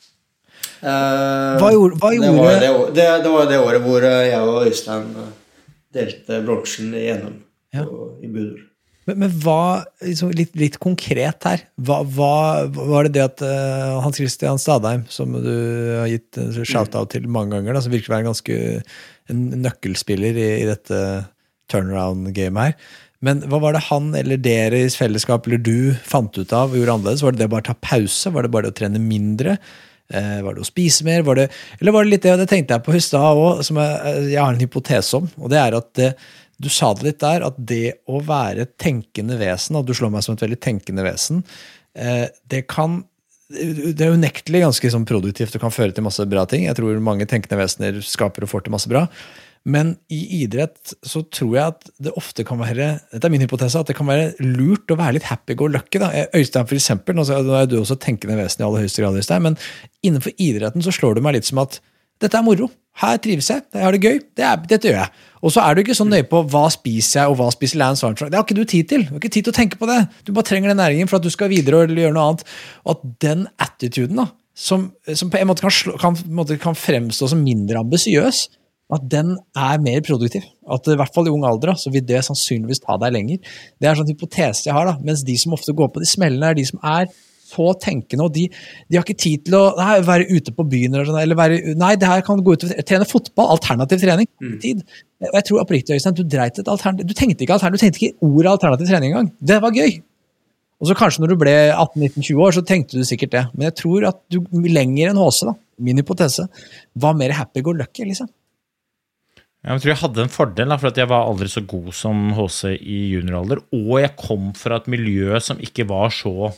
Hva gjorde det var det året hvor jeg og Øystein delte bronsen i NM i Budur. Men hva, liksom litt konkret her, hva var det at Hans Christian Stadheim, som du har gitt shout-out til mange ganger, da, som virkelig var en nøkkelspiller i dette turnaround-gamet her, men hva var det han eller dere i fellesskap, eller du fant ut av og gjorde annerledes? Var det bare å ta pause? Var det bare å trene mindre? Var det å spise mer? Eller var det litt det, og det tenkte jeg på i stad også, som jeg har en hypotese om, og det at du sa det litt der, at det å være et tenkende vesen, og du slår meg som et veldig tenkende vesen, det er unektelig ganske sånn produktivt og kan føre til masse bra ting. Jeg tror mange tenkende vesener skaper og får til masse bra. Men i idrett så tror jeg at det ofte kan være, dette min hypotese, at det kan være lurt å være litt happy-go-lucky. Øystein for eksempel, nå er du også tenkende vesen i aller høyeste grad, Øystein, men innenfor idretten så slår du meg litt som at dette er moro, her trives jeg, jeg har det gøy, dette gjør jeg. Og så er du ikke så nøye på hva spiser jeg, og hva spiser Lance Armstrong. Det har ikke du tid til, du har ikke tid til å tenke på det. Du bare trenger den næringen for at du skal videre og gjøre noe annet. Og at den attituden da, som på en måte kan fremstå som mindre ambisiøs, at den er mer produktiv. At i hvert fall i ung alder, så vil det sannsynligvis ta deg lenger. Det er sånn hypotese jeg har da, mens de som ofte går på de smellene er de som er så tenkende, og de har ikke tid til å være ute på byen, det her kan gå ut og trene fotball, alternativ trening, tid. Og jeg tror oppriktig, Øystein, du dreit et alternativ, du tenkte ikke ordet alternativ trening engang, det var gøy. Og så kanskje når du ble 18-19-20 år, så tenkte du sikkert det, men jeg tror at du lenger enn HC da, min hypotese, var mer happy-go-lucky, liksom. Jeg tror jeg hadde en fordel, for at jeg var aldri så god som HC i junioralder, og jeg kom fra et miljø som ikke var så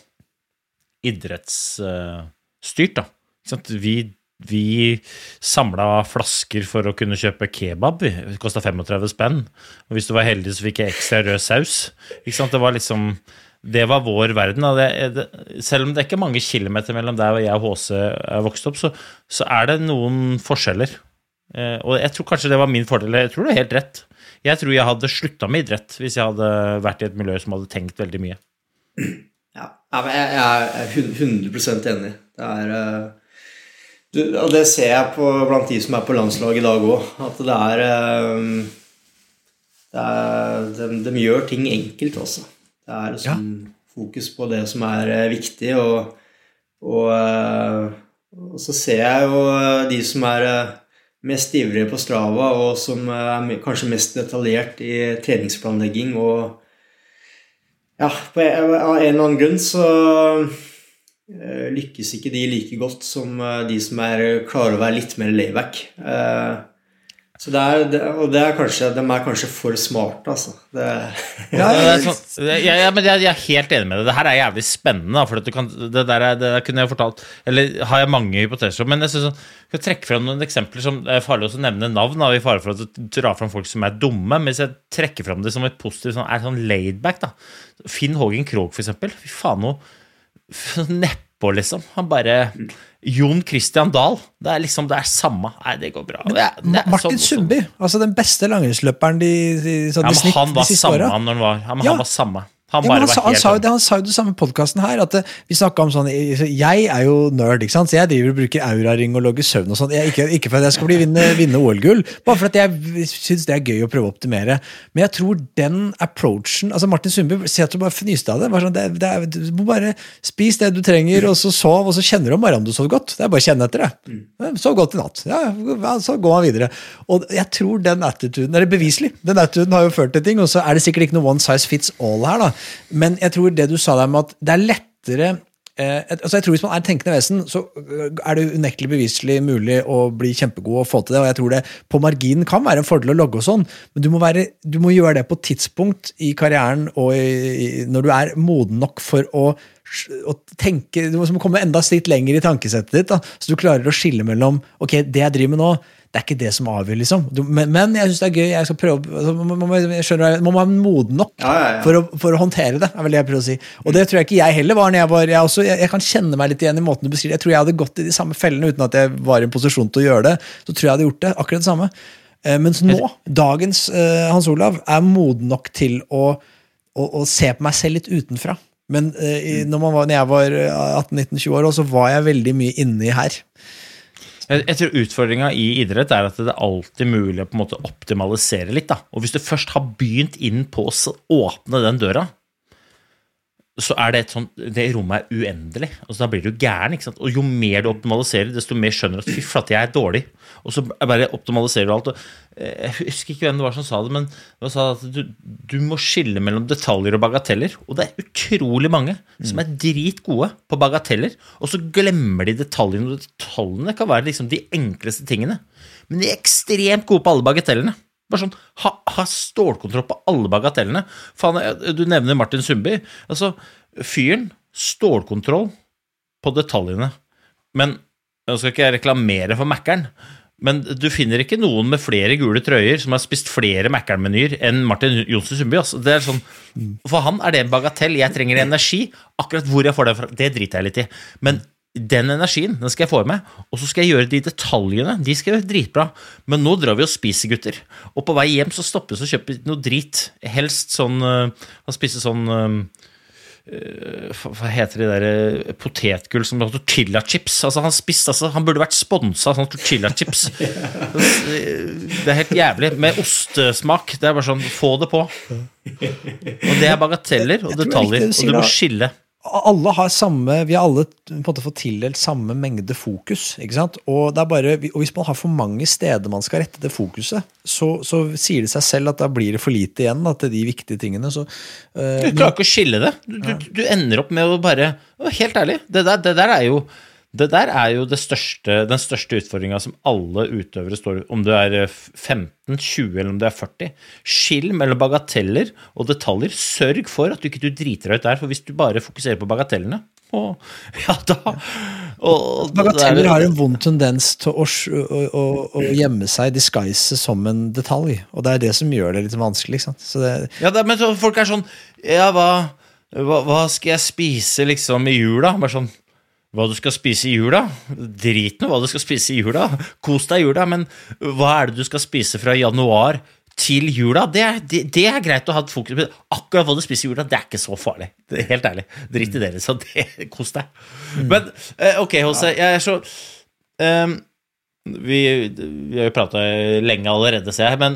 idrettsstyrt da. Vi samlet flasker for å kunne kjøpe kebab. Det kostet 35 spenn. Og hvis du var heldig så fikk jeg ekstra rød saus. Det var liksom, det var vår verden. Selv om det ikke er mange kilometer mellom der og jeg og HC er vokst opp, så er det noen forskjeller. Og jeg tror kanskje det var min fordel. Jeg tror det er helt rett. Jeg tror jeg hadde sluttet med idrett hvis jeg hadde vært i et miljø som hadde tenkt veldig mye. Ja, men jeg er 100% enig. Og det ser jeg blant de som er på landslaget i dag også, at de gjør ting enkelt også. Det er liksom fokus på det som er viktig, og så ser jeg jo de som er mest ivrige på Strava, og som er kanskje mest detaljert i treningsplanlegging og av en eller annen grunn så lykkes ikke de like godt som de som klarer å være litt mer layback. Så de er kanskje for smart, altså. Men jeg er helt enig med det. Det her er jævlig spennende, for det der kunne jeg fortalt, eller har jeg mange hypoteser, men jeg synes jeg kan trekke frem noen eksempler som er farlig å nevne navn, og vi farer for å dra frem folk som er dumme, men hvis jeg trekker frem det som et positivt, sånn laidback da. Finn Hågen Krogh for eksempel, fy faen noe nedpå liksom, han bare Jon Christian Dahl, det er samme. Nei, det går bra. Martin Sundby, altså den beste langrennsløperen de snitt han var samme når han var. Han var samme. Han sa jo det samme podcasten her, at vi snakket om sånn, jeg er jo nerd, ikke sant? Så jeg driver og bruker auraring og logger søvn og sånt, ikke for at jeg skal vinne OL-gull, bare for at jeg synes det er gøy å prøve å optimere, men jeg tror den approachen, altså Martin Sundby, se at du bare fnyste av det, du må bare spise det du trenger, og så sov, og så kjenner du om morgenen du sov godt, det er bare å kjenne etter det, sov godt i natt, så går man videre, og jeg tror den attituden, det er beviselig, den attituden har jo ført til ting, og så er det sikkert ikke noe one size fits all her da, men jeg tror det du sa der med at det er lettere altså jeg tror hvis man er tenkende vesen så er det unektelig beviselig mulig å bli kjempegod og få til det, og jeg tror det på marginen kan være en fordel å logge og sånn, men du må gjøre det på tidspunkt i karrieren og når du er moden nok for å tenke, du må komme enda stilt lenger i tankesettet ditt da, så du klarer å skille mellom, ok, det jeg driver med nå det er ikke det som avgjør liksom, men jeg synes det er gøy, jeg skal prøve, må man moden nok for å håndtere det, er vel det jeg prøver å si, og det tror jeg ikke jeg heller var når jeg kan kjenne meg litt igjen i måten du beskriver, jeg tror jeg hadde gått i de samme fellene uten at jeg var i en posisjon til å gjøre det, så tror jeg hadde gjort det, akkurat det samme, Mens nå, dagens Hans Olav, moden nok til å se på meg selv litt utenfra. Men når jeg var 18-19-20 år, så var jeg veldig mye inne i her. Jeg tror utfordringen i idrett at det alltid mulig å på en måte optimalisere litt da. Og hvis du først har begynt inn på å åpne den døra, så det det rommet uendelig. Altså, da blir du gæren, ikke sant? Og jo mer du optimaliserer, desto mer skjønner du at fy flate, jeg dårlig. Og så bare optimaliserer du alt. Og jeg husker ikke hvem det var som sa det, men det sa at du må skille mellom detaljer og bagateller. Og det utrolig mange som dritgode på bagateller, og så glemmer de detaljene, og detaljene kan være liksom de enkleste tingene. Men de ekstremt gode på alle bagatellene. Bare sånn, ha stålkontroll på alle bagatellene. Faen, du nevner Martin Sundby. Altså, fyren, stålkontroll på detaljene. Men, nå skal ikke jeg reklamere for Mackeren, men du finner ikke noen med flere gule trøyer som har spist flere Mackeren-menyer enn Martin Johnsen Sundby. Altså, det sånn, for han det en bagatell. Jeg trenger energi. Akkurat hvor jeg får det fra, det driter jeg litt i. Men den energien, den skal jeg få med, og så skal jeg gjøre de detaljene, de skal gjøre dritbra, men nå drar vi og spiser, gutter, og på vei hjem så stopper vi og kjøper noe drit, helst sånn, han spiser sånn, hva heter de der potetgull som tortilla chips, altså han burde vært sponset av sånn tortilla chips, det helt jævlig, med ostesmak, det bare sånn, få det på, og det bagateller og detaljer, og du må skille. Alle har vi har alle på en måte fått tildelt samme mengde fokus, ikke sant? Og det bare, og hvis man har for mange steder man skal rette det fokuset, så sier det seg selv at da blir det for lite igjen da, til de viktige tingene. Så, du klarer ikke å skille det. Du ender opp med å bare, helt ærlig, det der jo den største utfordringen som alle utøvere står, om du 15, 20 eller om du 40. Skill mellom bagateller og detaljer. Sørg for at du ikke driter deg ut der, for hvis du bare fokuserer på bagatellene, bagateller har en vond tendens til å gjemme seg, disguise som en detalj, og det det som gjør det litt vanskelig, ikke sant? Så men så folk sånn, hva skal jeg spise liksom i jula? Bare sånn, hva du skal spise i jula? Drit nå hva du skal spise i jula. Kos deg i jula, men hva det du skal spise fra januar til jula? Det greit å ha et fokus på. Akkurat hva du spiser i jula, det ikke så farlig. Det helt ærlig. Drit i dere, så kos deg. Men, ok, Jose, jeg så... vi har jo pratet lenge allerede, ser jeg, men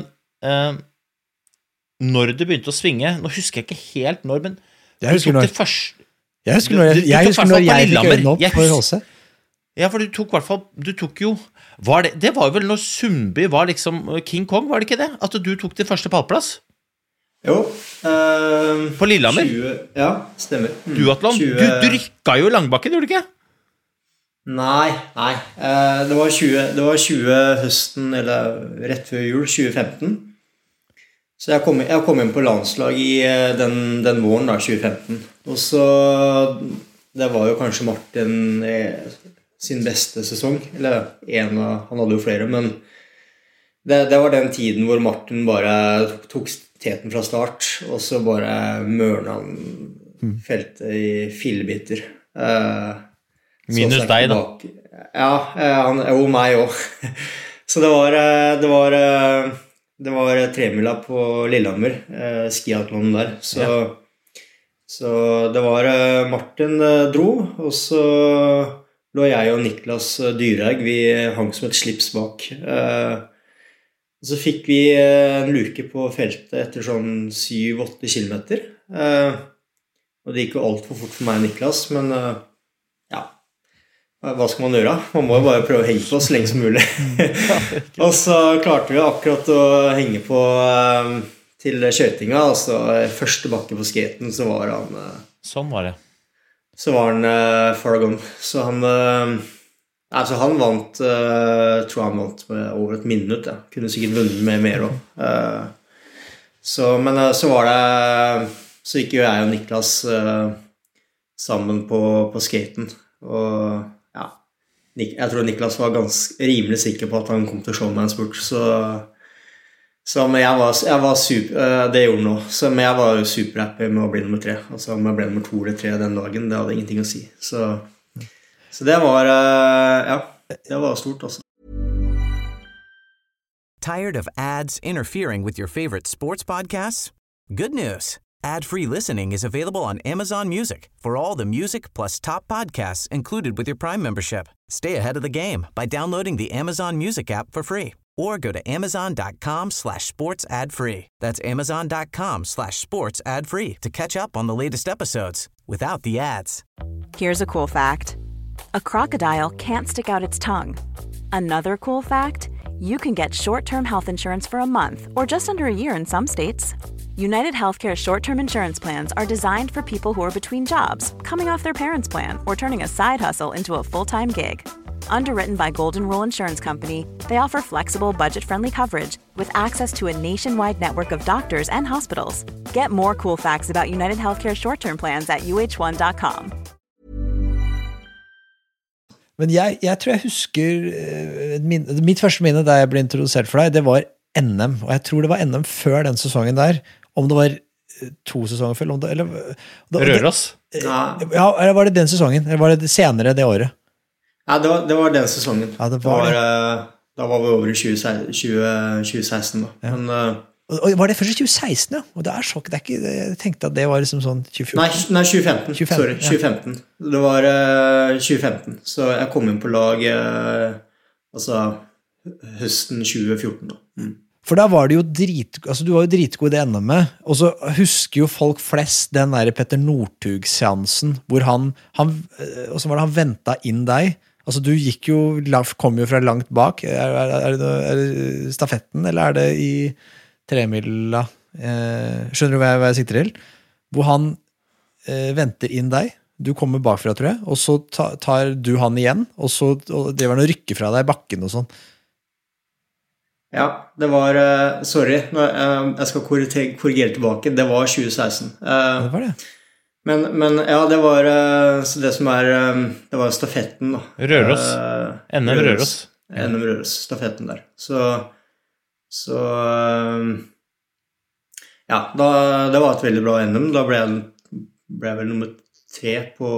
når du begynte å svinge, nå husker jeg ikke helt når, men jeg husker når. Jeg husker når jeg fikk øynene opp for Håse. Ja, for du tok jo, det var jo vel når Sundby var liksom King Kong, var det ikke det? At du tok din første pallplass? Jo. På Lillehammer? Ja, stemmer. Duathlon, du rykket jo i Langbakken, gjorde du ikke? Nei. Det var 20 høsten, eller rett før jul, 2015. Så jeg kom inn på landslag i den våren da, 2015. Og så, det var jo kanskje Martin sin beste sesong, eller han hadde jo flere, men det var den tiden hvor Martin bare tok teten fra start, og så bare mørnet han feltet i fillebiter. Minus deg da? Ja, meg også. Så det var 3-mila på Lillehammer, skiatlonen der. Så det var Martin dro, og så lå jeg og Niklas Dyrhaug, vi hang som et slips bak. Så fikk vi en luke på feltet etter sånn 7-8 kilometer. Og det gikk jo alt for fort for meg og Niklas, men hva skal man gjøre? Man må jo bare prøve å henge på så lenge som mulig. Og så klarte vi akkurat å henge på til skjøtinga, altså første bakke på skaten, så var han sånn var det. Så var han far gone. Så han vant, tror han vant med over et minutt. Kunne sikkert vunnet med mer også. Men så var det, så gikk jo jeg og Niklas sammen på skaten, og jeg tror Niklas var rimelig sikker på at han kom til å slå meg en spurt, men jeg var super, det gjorde han også, men jeg var jo superhappy med å bli nummer 3, altså om jeg ble nummer 2 eller 3 den dagen, det hadde ingenting å si, så det var, det var stort også. Tired of ads interfering with your favorite sports podcasts? Good news. Ad-free listening is available on Amazon Music for all the music plus top podcasts included with your Prime membership. Stay ahead of the game by downloading the Amazon Music app for free or go to amazon.com/sports ad-free. That's amazon.com/sports ad-free to catch up on the latest episodes without the ads. Here's a cool fact. A crocodile can't stick out its tongue. Another cool fact, you can get short-term health insurance for a month or just under a year in some states. United Healthcare short-term insurance plans are designed for people who are between jobs, coming off their parents' plan, or turning a side hustle into a full-time gig. Underwritten by Golden Rule Insurance Company, they offer flexible, budget-friendly coverage with access to a nationwide network of doctors and hospitals. Get more cool facts about United Healthcare short-term plans at uh1.com. Men jeg tror jeg husker mitt første minne da jeg ble introdusert for deg, det var NM, og jeg tror det var NM før den sesongen der, om det var 2 sesonger før, Røros? Ja, eller var det den sesongen, eller var det senere det året? Ja, det var den sesongen. Ja, det var det. Da var vi over i 2016 da. Ja. Men, og var det først i 2016, ja? Og det sjokk, det ikke, jeg tenkte at det var liksom sånn 2014. Nei, 2015. Sorry, 2015. Ja. Det var 2015, så jeg kom inn på lag høsten 2014 da. For da var det jo du var jo dritgod i det NM-et, og så husker jo folk flest den der Petter Northug-seansen, hvor han og så var det han ventet inn deg. Altså du kom jo fra langt bak. Er det stafetten, eller er det i tremila? Skjønner du hva jeg sikter til? Hvor han venter inn deg. Du kommer bakfra, tror jeg, og så tar du han igjen, og det var noe rykke fra deg i bakken og sånn. Ja, det var, sorry, jeg skal korrigere tilbake, det var 2016. Det var det. Men ja, det var, så det som det var stafetten da. Røros, NM Røros. NM Røros, stafetten der. Så ja, det var et veldig bra NM, da ble jeg vel nummer 3 på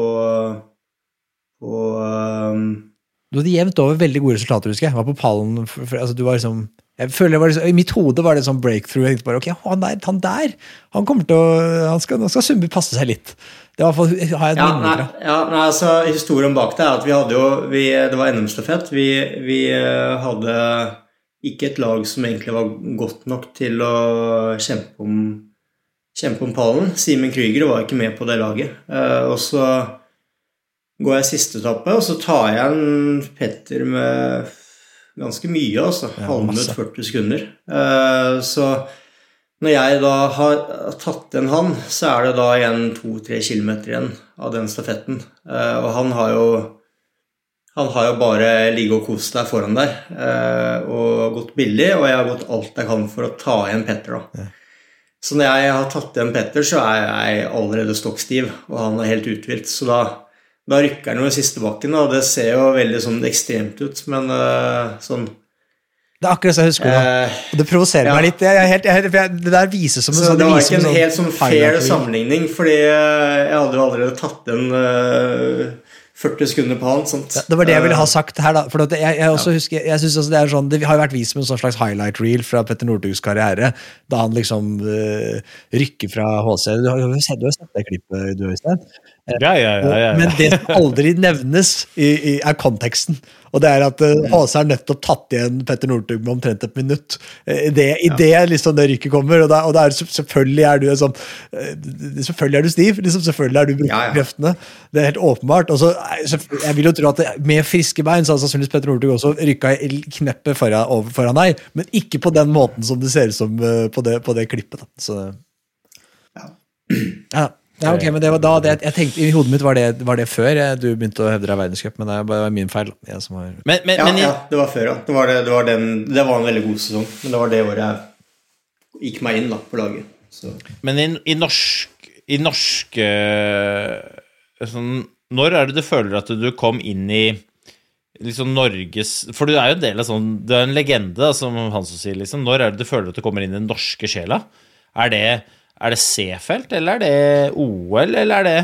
Du hadde jevnt over veldig gode resultater, husker jeg. Jeg var på pallen, altså du var liksom, jeg føler det var liksom, i mitt hode var det sånn breakthrough, jeg tenkte bare, ok, han kommer til å, han skal Sundby passe seg litt. Det var i hvert fall, har jeg et minne fra. Nei, altså, historien bak det at vi hadde jo, det var NM-stafett, vi hadde ikke et lag som egentlig var godt nok til å kjempe om pallen. Simon Krüger var ikke med på det laget, og så går jeg siste etappe, og så tar jeg en Petter med ganske mye, altså. Halvminutt 40 sekunder. Så når jeg da har tatt den han, så det da igjen 2-3 kilometer igjen av den stafetten. Og han har jo bare ligget og kost der foran der, og gått billig, og jeg har gått alt jeg kan for å ta igjen Petter da. Ja. Så når jeg har tatt igjen Petter, så jeg allerede stokkstiv, og han helt utvilt, så da rykker han jo i siste bakken, og det ser jo veldig sånn ekstremt ut, men sånn... Det akkurat så jeg husker det, og det provoserer meg litt. Det der viser som en sånn... Så det var ikke en helt sånn fair sammenligning, fordi jeg hadde jo allerede tatt en 40 sekunder på han, sånt. Det var det jeg ville ha sagt her da, for jeg også husker, jeg synes også det sånn, det har jo vært vist som en sånn slags highlight reel fra Petter Northugs karriere, da han liksom rykker fra HC. Du har jo sett det klippet, du Øystein. Ja. Men det som aldri nevnes konteksten, og det at HC har nettopp tatt igjen Petter Northug med omtrent et minutt. I det liksom det rykket kommer, og da selvfølgelig du sånn, selvfølgelig du stiv, liksom, selvfølgelig du brukt kreftene. Det helt åpenbart. Og så, jeg vil jo tro at med friske bein så hadde sannsynligvis Petter Northug også rykket kneppet foran deg, men ikke på den måten som det ser ut som på det klippet. Da. Så, ja, ok, men det var da jeg tenkte, i hodet mitt var det før du begynte å hevde deg verdenscup, men det var min feil. Men det var før, ja. Det var en veldig god sesong, men det var det året jeg gikk meg inn da, på laget. Så. Men i norsk sånn, når det du føler at du kom inn i liksom Norges, for du jo en del av sånn, du en legende da, som Hans sier liksom, når det du føler at du kommer inn i den norske sjela? Er det C-felt, eller er det OL, eller er det?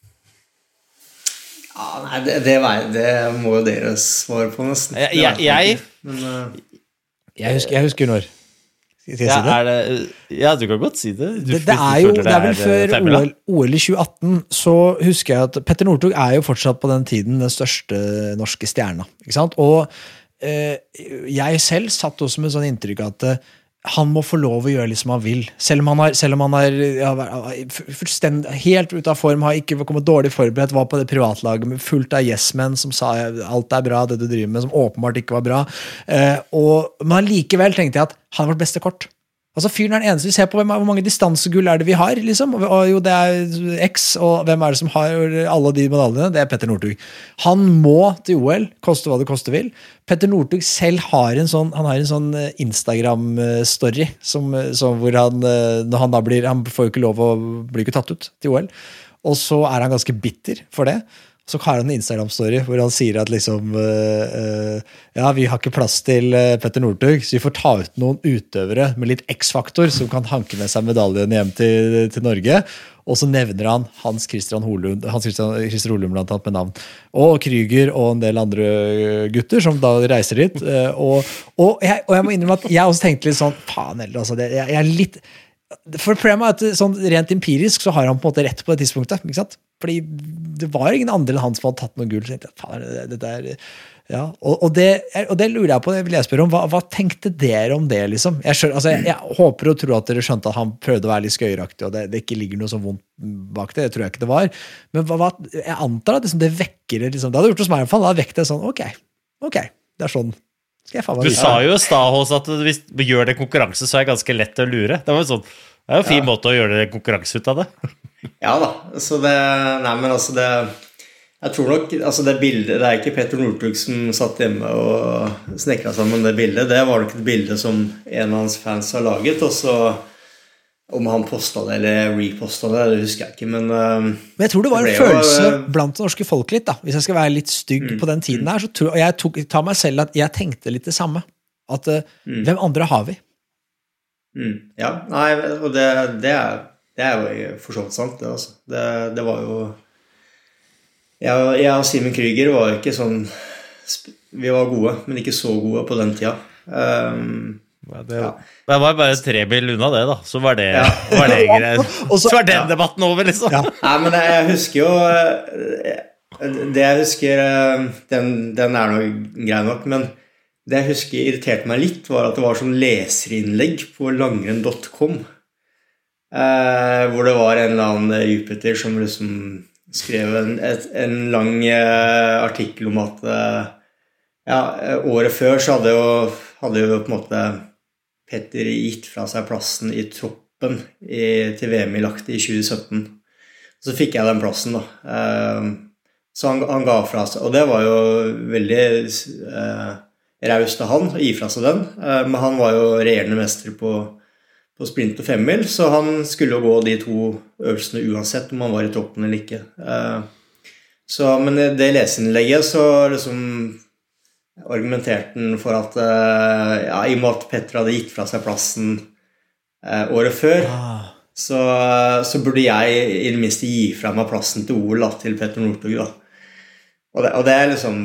Ja, nei, det må jo dere svare på nesten. Jeg husker når. Skal jeg si det? Ja, du kan godt si det. Det er vel før OL i 2018, så husker jeg at Petter Northug jo fortsatt på den tiden den største norske stjerna, ikke sant? Og jeg selv satt også med sånn inntrykk at han må få lov å gjøre litt som han vil, selv om han fullstendig helt ut av form, har ikke kommet dårlig forberedt, var på det privatlaget med fullt av yes-menn som sa alt bra det du driver med, som åpenbart ikke var bra, men likevel tenkte jeg at han var det beste kort. Altså fyren den eneste vi ser på, hvor mange distansegull det vi har, liksom? Og jo, det X, og hvem det som har alle de medaljene? Det Petter Northug. Han må til OL, koste hva det koste vil. Petter Northug selv har en sånn Instagram-story, hvor når han da han får jo ikke lov å bli ikke tatt ut til OL, og så han ganske bitter for det. Så har han en Instagram-story hvor han sier at liksom, ja, vi har ikke plass til Petter Northug, så vi får ta ut noen utøvere med litt X-faktor som kan hanke med seg medaljen hjem til Norge, og så nevner han Hans Christian Holum blant annet med navn, og Kryger og en del andre gutter som da reiser dit, og jeg må innrømme at jeg også tenkte litt sånn, faen heller, altså, jeg litt, for problemet at sånn rent empirisk så har han på en måte rett på det tidspunktet, ikke sant? Fordi det var ingen andre enn han som hadde tatt noe gull, så jeg tenkte, faen, det der, ja, og det lurer jeg på, det vil jeg spørre om, hva tenkte dere om det, liksom? Jeg håper og tror at dere skjønte at han prøvde å være litt skøyeraktig, og det ikke ligger noe så vondt bak det tror jeg ikke det var, men jeg antar at liksom, det vekker det, liksom, det hadde gjort hos meg i hvert fall, da vekket det sånn, ok, det sånn, du sa jo i stad hos at hvis du gjør det konkurranse, så det ganske lett å lure. Det var jo sånn, det jo en fin måte å gjøre det konkurranse ut av det. Ja da, så jeg tror nok, altså det bildet, det ikke Petter Northug som satt hjemme og snekret sammen det bildet, det var nok et bilde som en av hans fans har laget, og så om han postet det eller repostet det husker jeg ikke, men jeg tror det var en følelse blant det norske folk litt da, hvis jeg skal være litt stygg på den tiden her, så tror jeg tar meg selv at jeg tenkte litt det samme, at hvem andre har vi? Ja, nei, og det jo for så vidt sant det, altså. Det var jo jeg og Simon Kryger var jo ikke sånn, vi var gode, men ikke så gode på den tida. Det var bare 3 mil unna det da, så var det greit. Så var den debatten over, liksom. Ja. Nei, men jeg husker jo det jeg husker, den noe grei nok, men det jeg husker irriterte meg litt var at det var sånn leserinnlegg på langrenn.com, hvor det var en eller annen Jupiter som liksom skrev en lang artikkel om at ja, året før så hadde jo på en måte Petter gitt fra seg plassen i troppen til VM i lagt i 2017. Så fikk jeg den plassen da. Så han ga fra seg, og det var jo veldig raust av han å gi fra seg den, men han var jo regjerende mester på sprint og 5 mil, så han skulle jo gå de 2 øvelsene uansett om han var i toppen eller ikke. Men det leserinnlegget så liksom argumenterte han for at ja, i og med at Petter hadde gitt fra seg plassen året før, så burde jeg i det minste gi fra meg plassen til OL da, til Petter Northug da. Og det liksom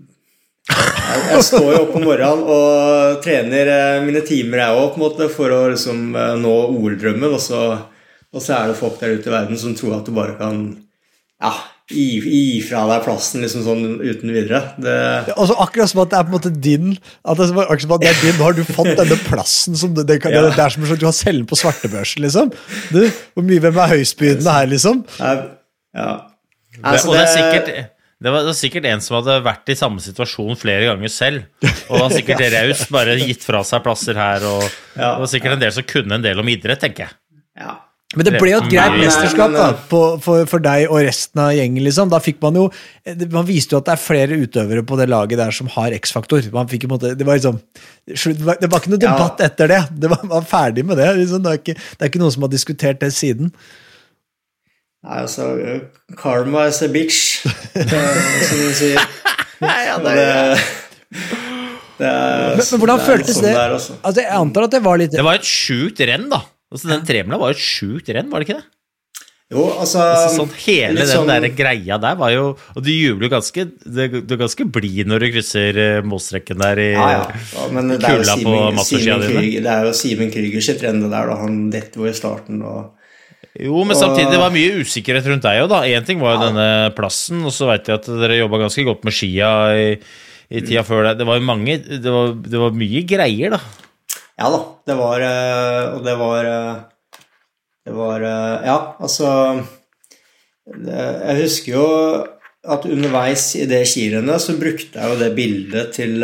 jeg står jo opp om morgenen og trener mine timer jeg også på en måte for å liksom nå OL-drømmen, og så det folk der ute i verden som tror at du bare kan ja, gi fra deg plassen liksom sånn uten videre. Og så akkurat som at det på en måte din, at det akkurat som at det din, nå har du fått denne plassen som det som du har selv på svartebørsen liksom. Hvor mye hvem høystbydende her liksom? Ja. Altså, det var sikkert en som hadde vært i samme situasjon flere ganger selv, og var sikkert raust, bare gitt fra seg plasser her, og det var sikkert en del som kunne en del om idrett, tenker jeg. Ja. Men det ble jo et greit mesterskap da, for deg og resten av gjengen liksom. Da fikk man jo, man viste jo at det flere utøvere på det laget der som har X-faktor. Man fikk jo det var liksom, det var ikke noe debatt etter det. Det var ferdig med det. Liksom. Det ikke noen som har diskutert det siden. Nei, altså, karma is a bitch, som du sier. Ja, men hvordan føltes det? Altså, jeg antar at det var litt... Det var et sjukt renn da. Altså, den tremila var et sjukt renn, var det ikke det? Jo, altså Sånn hele litt den sånn- der greia der var jo, og du jubler jo ganske, du er ganske blid når du krysser målstreken der i men det er jo kula på masterskia dine. Det er jo Simon Krüger sitt rende der, da. Han dette var i starten, Jo, men samtidig det var mye usikkerhet rundt deg også da. En ting var jo denne plassen, og så vet jeg at dere jobbet ganske godt med skia i tida før det. Det var jo mange, det var mye greier da. Ja da, det var, ja, altså, jeg husker jo at underveis i det skirennet så brukte jeg jo det bildet til,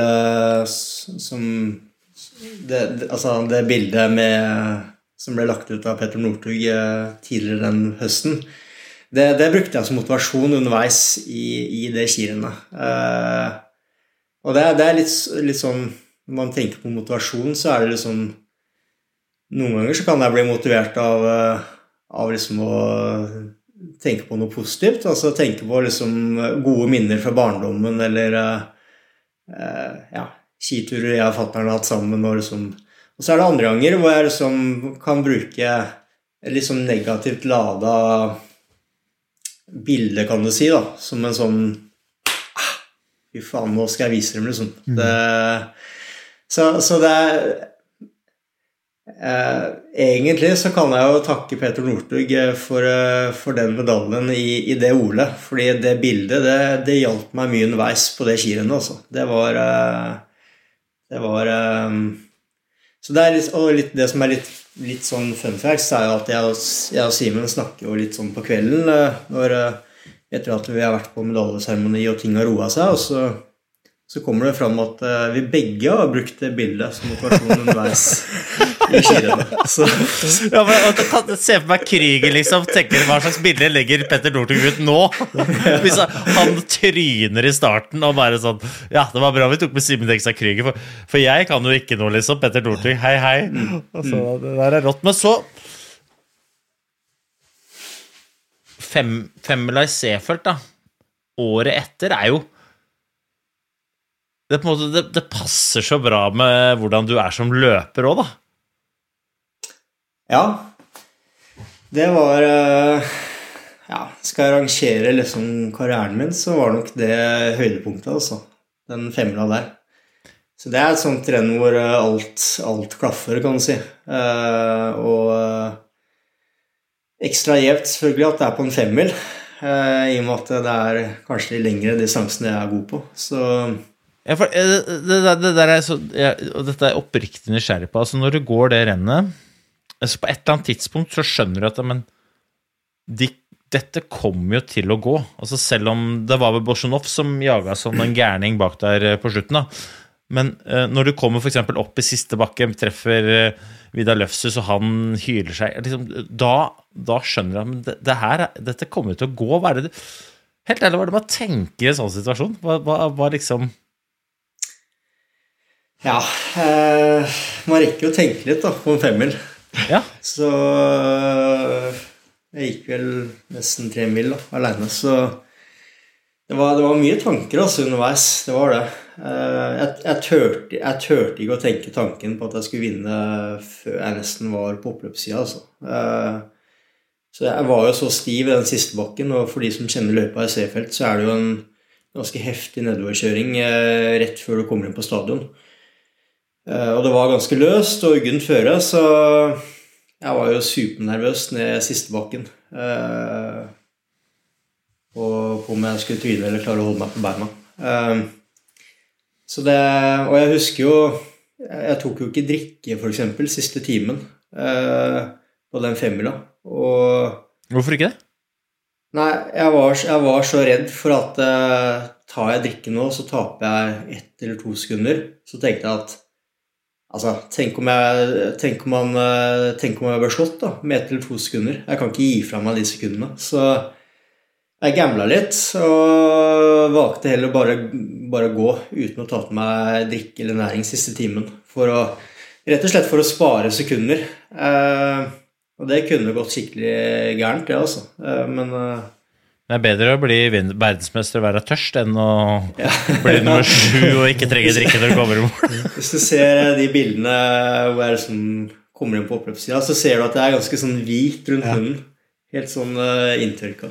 altså det bildet som ble lagt ut av Petter Northug tidligere den høsten. Det brukte jeg som motivasjon underveis i det skirennet. Og det er litt sånn, når man tenker på motivasjon, så er det liksom, noen ganger så kan jeg bli motivert av liksom å tenke på noe positivt, altså tenke på liksom gode minner fra barndommen, eller ja, skiturer jeg og fatteren har hatt sammen, og så er det andre ganger hvor jeg liksom kan bruke et litt sånn negativt lada bilde, kan du si da, som en sånn fy faen, nå skal jeg vise dem liksom. Så det egentlig så kan jeg jo takke Petter Northug for den medaljen i det Ole, fordi det bildet, det hjalp meg mye underveis på det skirennet også. Det var så det er det som er litt sånn fun facts, er jo at jeg og Simon snakker jo litt sånn på kvelden, etter at vi har vært på medaljeseremoni og ting har roet seg, og så kommer det fram at vi begge har brukt det bildet som motivasjon underveis i skirennet. Ja, men kan se for meg Krüger liksom, tenker hva slags bilde legger Petter Northug ut nå? Hvis han tryner i starten og bare sånn, ja, det var bra vi tok med Simon Dekstad Krüger, for jeg kan jo ikke noe liksom, Petter Northug, hei. Altså, det der er rått, men så femmila i Seefeld da, året etter er jo det, på en måte, det passer så bra med hvordan du er som løper også, da. Ja, det var ja, skal jeg rangere liksom karrieren min, så var nok det høydepunktet altså, den femmila der. Så det er et sånt renn hvor alt klaffer, kan du si. Og ekstra gjevt selvfølgelig at det er på en femmil, i og med at det er kanskje de lengre distansene jeg er god på. Så ja, for det der er så, og dette er oppriktig nysgjerrig på, altså når du går det rennet, altså på et eller annet tidspunkt så skjønner du at dette kommer jo til å gå, altså selv om det var vel Bolsjunov som jaget som en gærning bak der på slutten da, men når du kommer for eksempel opp i siste bakke, treffer Vidar Løfshus og han hyler seg, liksom, da skjønner du at dette kommer til å gå, hva er det helt ærlig, hva er det man tenker i en sånn situasjon? Hva liksom ja, man rekker jo tenke litt da, på en femmil. Ja. Så jeg gikk vel nesten 3 mil da, alene, så det var mye tanker altså underveis, det var det. Jeg tørte ikke å tenke tanken på at jeg skulle vinne før jeg nesten var på oppløpssida, altså. Så jeg var jo så stiv i den siste bakken, og for de som kjenner løypa i Seefeld, så er det jo en ganske heftig nedoverkjøring rett før du kommer inn på stadion. Og det var ganske løst og uggent føre, så jeg var jo supernervøs ned siste bakken. Og om jeg skulle tryne eller klare å holde meg på beina. Så det, og jeg husker jo, jeg tok jo ikke drikke for eksempel siste timen på den femmila. Hvorfor ikke det? Nei, jeg var så redd for at tar jeg drikke nå, så taper jeg 1 eller 2 sekunder. Så tenkte jeg at altså, tenk om jeg var slått da, med 1 eller 2 sekunder. Jeg kan ikke gi fra meg de sekundene. Så jeg gamblet litt, og valgte heller bare gå uten å ta til meg drikke eller næring siste timen. Rett og slett for å spare sekunder. Og det kunne gått skikkelig gærent, det altså. Men det er bedre å bli verdensmester og være tørst enn å bli nummer 7 og ikke trenge drikke når du kommer i mål. Hvis du ser de bildene hvor jeg kommer inn på oppløpssida, så ser du at det er ganske sånn hvit rundt munnen helt sånn inntørka.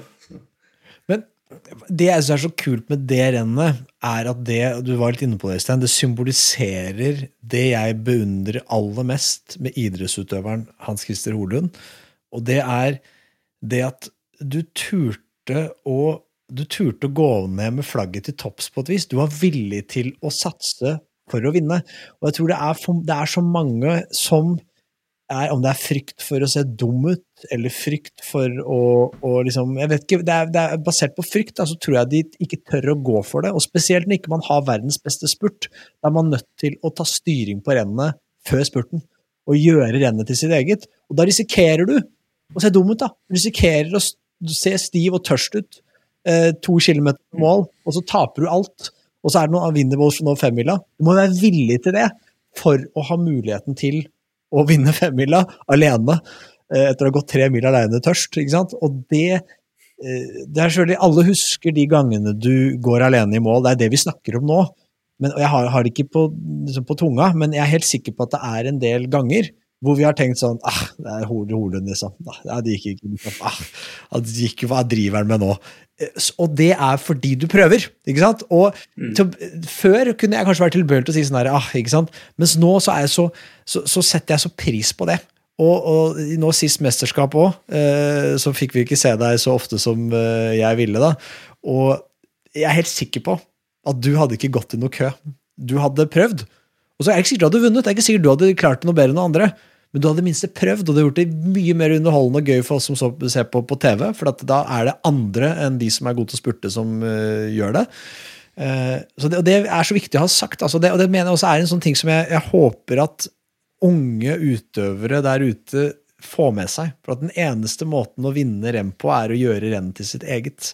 Men det jeg synes så kult med det rennet, at det, du var litt inne på det, Stein, det symboliserer det jeg beundrer aller mest med idrettsutøveren Hans Christer Holund, og det det at du turte å gå ned med flagget til topps på et vis. Du var villig til å satse for å vinne. Og jeg tror det så mange som om det frykt for å se dum ut, eller frykt for å liksom, jeg vet ikke, det basert på frykt, så tror jeg de ikke tør å gå for det, og spesielt når ikke man har verdens beste spurt, da man nødt til å ta styring på rennet før spurten, og gjøre rennet til sitt eget. Og da risikerer du å se dum ut da. Du risikerer å se stiv og tørst ut 2 kilometer på mål, og så taper du alt. Og så det noen vinnermål for nå 5-mila. Du må være villig til det for å ha muligheten til å vinne 5-mila alene etter å ha gått 3 mil alene tørst, ikke sant? Og det selvfølgelig, alle husker de gangene du går alene i mål, det det vi snakker om nå. Men, og jeg har det ikke på tunga, men jeg helt sikker på at det en del ganger hvor vi har tenkt sånn, det Holund liksom, det gikk ikke, hva driver han med nå? Og det fordi du prøver, ikke sant? Og før kunne jeg kanskje vært tilbøyelig til å si sånn her, ikke sant? Mens nå så så setter jeg så pris på det. Og nå sist mesterskap også, så fikk vi ikke se deg så ofte som jeg ville da. Og jeg helt sikker på at du hadde ikke gått i noe kø. Du hadde prøvd. Og så ikke sikkert du hadde vunnet, det ikke sikkert du hadde klart det noe bedre enn noen andre. Men du hadde minst prøvd, og det gjort det mye mer underholdende og gøy for oss som ser på TV, for da det andre enn de som gode til å spurte som gjør det. Så det så viktig å ha sagt, altså og det mener jeg også en sånn ting som jeg håper at unge utøvere der ute får med seg, for at den eneste måten å vinne renn på å gjøre renn til sitt eget.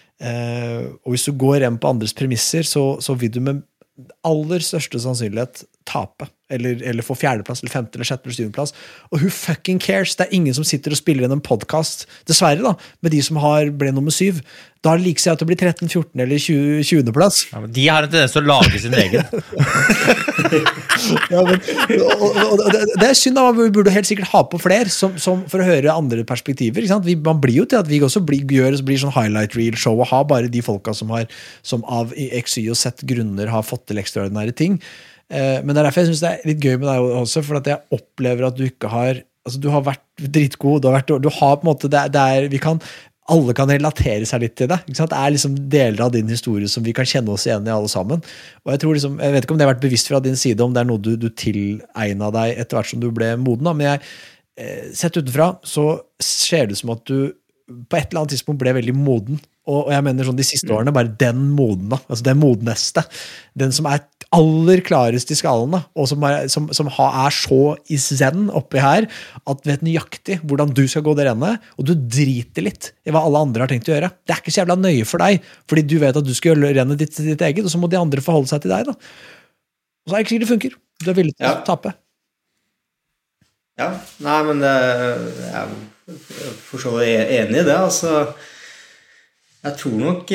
Og hvis du går renn på andres premisser, så vil du med aller største sannsynlighet tape, eller få 4. plass, eller 5. eller 6. eller 7. plass, og who fucking cares, det ingen som sitter og spiller inn en podcast, dessverre da, med de som ble nummer 7, da det like seg at det blir 13, 14 eller 20. plass. Ja, men de har en tendens til å lage sin egen. Ja, men, og det synd da, man burde helt sikkert ha på flere, som for å høre andre perspektiver, ikke sant? Man blir jo til at vi også blir sånn highlight reel show, og har bare de folka som av X, Y og Z grunner har fått til ekstraordinære ting. Men det derfor jeg synes det litt gøy med deg også, for at jeg opplever at du ikke har, altså du har vært dritgod, du har på en måte, alle kan relatere seg litt til det, ikke sant? Det liksom deler av din historie som vi kan kjenne oss igjen i alle sammen, og jeg tror liksom, jeg vet ikke om det har vært bevisst fra din side, om det noe du tilegnet deg etter hvert som du ble moden, men jeg sett utenfra, så ser det som at du på et eller annet tidspunkt ble veldig moden, og jeg mener sånn de siste årene, bare den moden da, altså den modneste, den som aller klarest i skalen da, og som så i zen oppi her, at vet nøyaktig hvordan du skal gå det rennet, og du driter litt i hva alle andre har tenkt å gjøre. Det ikke så jævla nøye for deg, fordi du vet at du skal gjøre rennet ditt eget, og så må de andre forholde seg til deg da. Og så det ikke sikkert det funker. Du villig til å tape. Ja, nei, men jeg for så vidt enig i det, altså. Jeg tror nok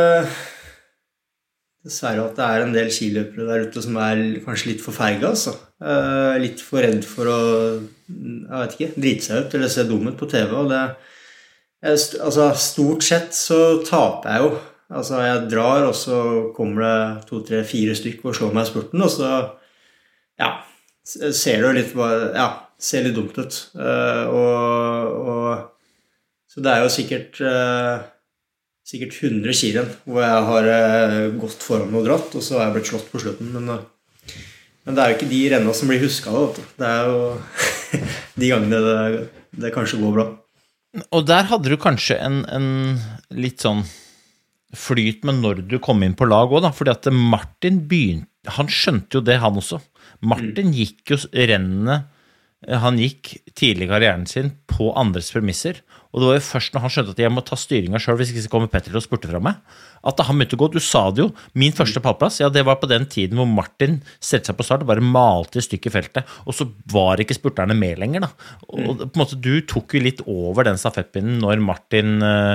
dessverre at det en del skiløpere der ute som kanskje litt for feige, altså. Litt for redd for å, jeg vet ikke, drite seg ut eller se dum ut på TV, og det, altså stort sett så taper jeg jo. Altså jeg drar, og så kommer det 2, 3, 4 stykker og slår meg i spurten, og så, ja, ser det litt, ser litt dumt ut. Så det jo sikkert 100 kilen hvor jeg har gått foran og dratt, og så har jeg blitt slått på slutten, men det jo ikke de rennene som blir husket da, det jo de gangene det kanskje går bra. Og der hadde du kanskje en litt sånn flyt med når du kom inn på lag også da, fordi at Martin han skjønte jo det han også. Martin gikk jo rennene, han gikk tidlig i karrieren sin på andres premisser, og det var jo først når han skjønte at jeg må ta styringen selv hvis ikke så kommer Petter til å spurte fra meg, at han begynte å gå. Du sa det jo, min første pallplass, det var på den tiden hvor Martin setter seg på start og bare malte i stykke feltet, og så var ikke spurterne med lenger da. Og på en måte du tok jo litt over den stafettpinnen når Martin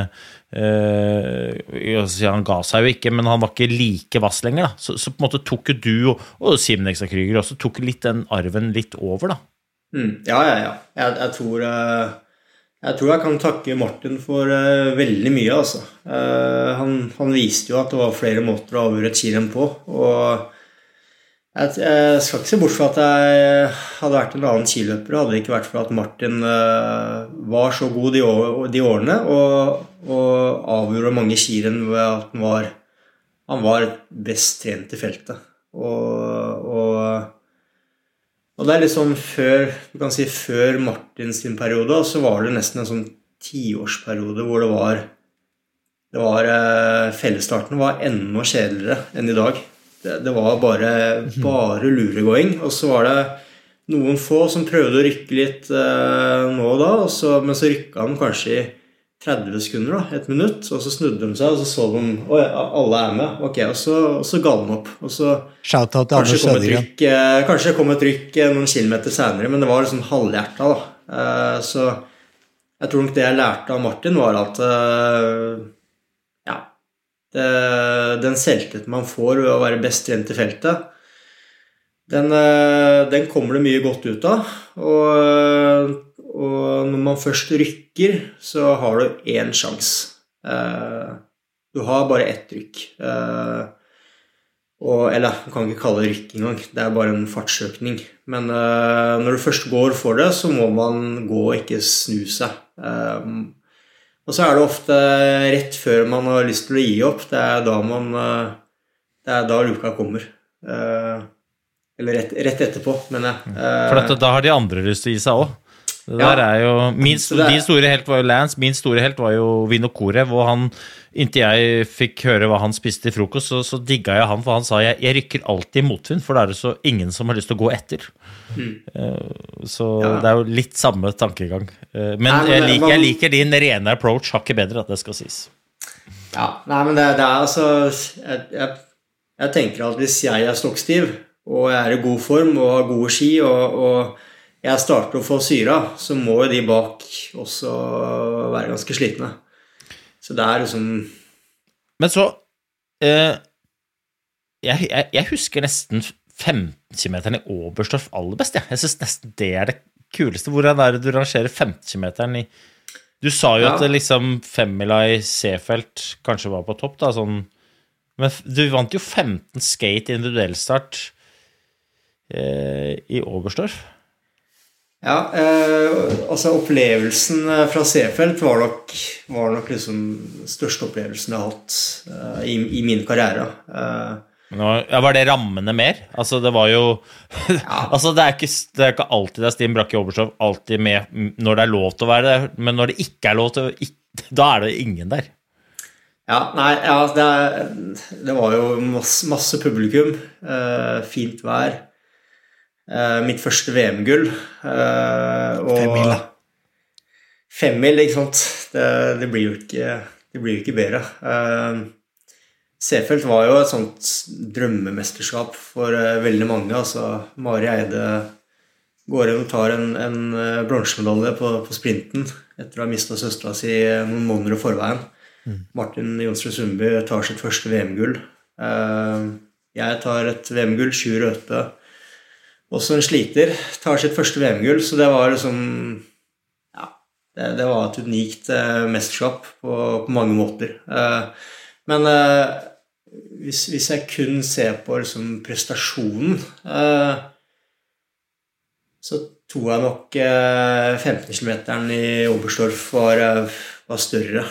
han ga seg jo ikke, men han var ikke like vass lenger da. Så på en måte tok jo du og Simen Ekstad Kryger også tok litt den arven litt over da. Ja. Jeg tror Jeg tror jeg kan takke Martin for veldig mye, altså. Han viste jo at det var flere måter å avgjøre et skirenn på, og jeg skal ikke se bort fra at jeg hadde vært en annen skiløper, hadde det ikke vært for at Martin var så god de årene, og avgjorde mange skirenn ved at han var best trent i feltet. Og det liksom før, du kan si før Martins sin periode, så var det nesten en sånn 10-årsperiode hvor det var fellesstarten var enda kjedeligere enn i dag. Det var bare luregåing, og så var det noen få som prøvde å rykke litt nå og da, men så rykket han kanskje i 30 sekunder, et minutt, og så snudde de seg, og så så de, alle med, ok, og så ga de opp, og så kanskje kom et rykk noen kilometer senere, men det var liksom halvhjertet da, så jeg tror nok det jeg lærte av Martin var at den selvtilliten man får ved å være best trent i feltet, den kommer det mye godt ut av, og når man først rykker, så har du en sjans. Du har bare ett rykk. Eller, du kan ikke kalle det rykk engang, det er bare en fartsøkning. Men når du først går for det, så må man gå og ikke snu seg. Og så er det ofte rett før man har lyst til å gi opp, det er da luka kommer. Eller rett etterpå, mener jeg. For da har de andre lyst til å gi seg også. Det der er jo, din store helt var jo Lance, min store helt var jo Vinokorev, hvor han, inntil jeg fikk høre hva han spiste i frokost, så digget jeg han, for han sa, jeg rykker alltid i motvind, for det er det så ingen som har lyst til å gå etter. Så det er jo litt samme tankegang. Men jeg liker din rene approach, har ikke bedre at det skal sies. Ja, nei, men det er altså, jeg tenker at hvis jeg er stokkstiv, og jeg er i god form, og har gode ski, og jeg starter å få syra, så må jo de bak også være ganske slitne. Så det er liksom... Men så, jeg husker nesten 15 kilometeren i Oberstdorf aller best, Jeg synes nesten det er det kuleste. Hvordan er det du rangerer 15 kilometeren i... Du sa jo at det liksom 5-mila i Seefeld kanskje var på topp, da, sånn... Men du vant jo 15 skate individuellstart i Oberstdorf. Ja, altså opplevelsen fra Seefeld var nok liksom største opplevelsen jeg har hatt i min karriere. Var det rammene mer? Altså det var jo altså det er ikke alltid det er Stim Brakke i Oberstdorf alltid med når det er lov til å være det, men når det ikke er lov til da er det ingen der. Det var jo masse publikum, fint vær. Mitt første VM-gull 5 mil, ikke sant? Det blir jo ikke bedre. Seefeld var jo et sånt drømmemesterskap for veldig mange. Altså, Mari Eide går inn og tar en bronsemedalje på sprinten etter å ha mistet søstera si noen måneder i forveien. Martin Jonsrud Sundby tar sitt første VM-gull. Jeg tar et VM-gull, 20 røte. Også en sliter tar sitt første VM-gull, så det var liksom det var et unikt mesterskap på mange måter. Men hvis jeg kun ser på liksom prestasjonen, så tror jeg nok 15 kilometeren i Oberstdorf var større.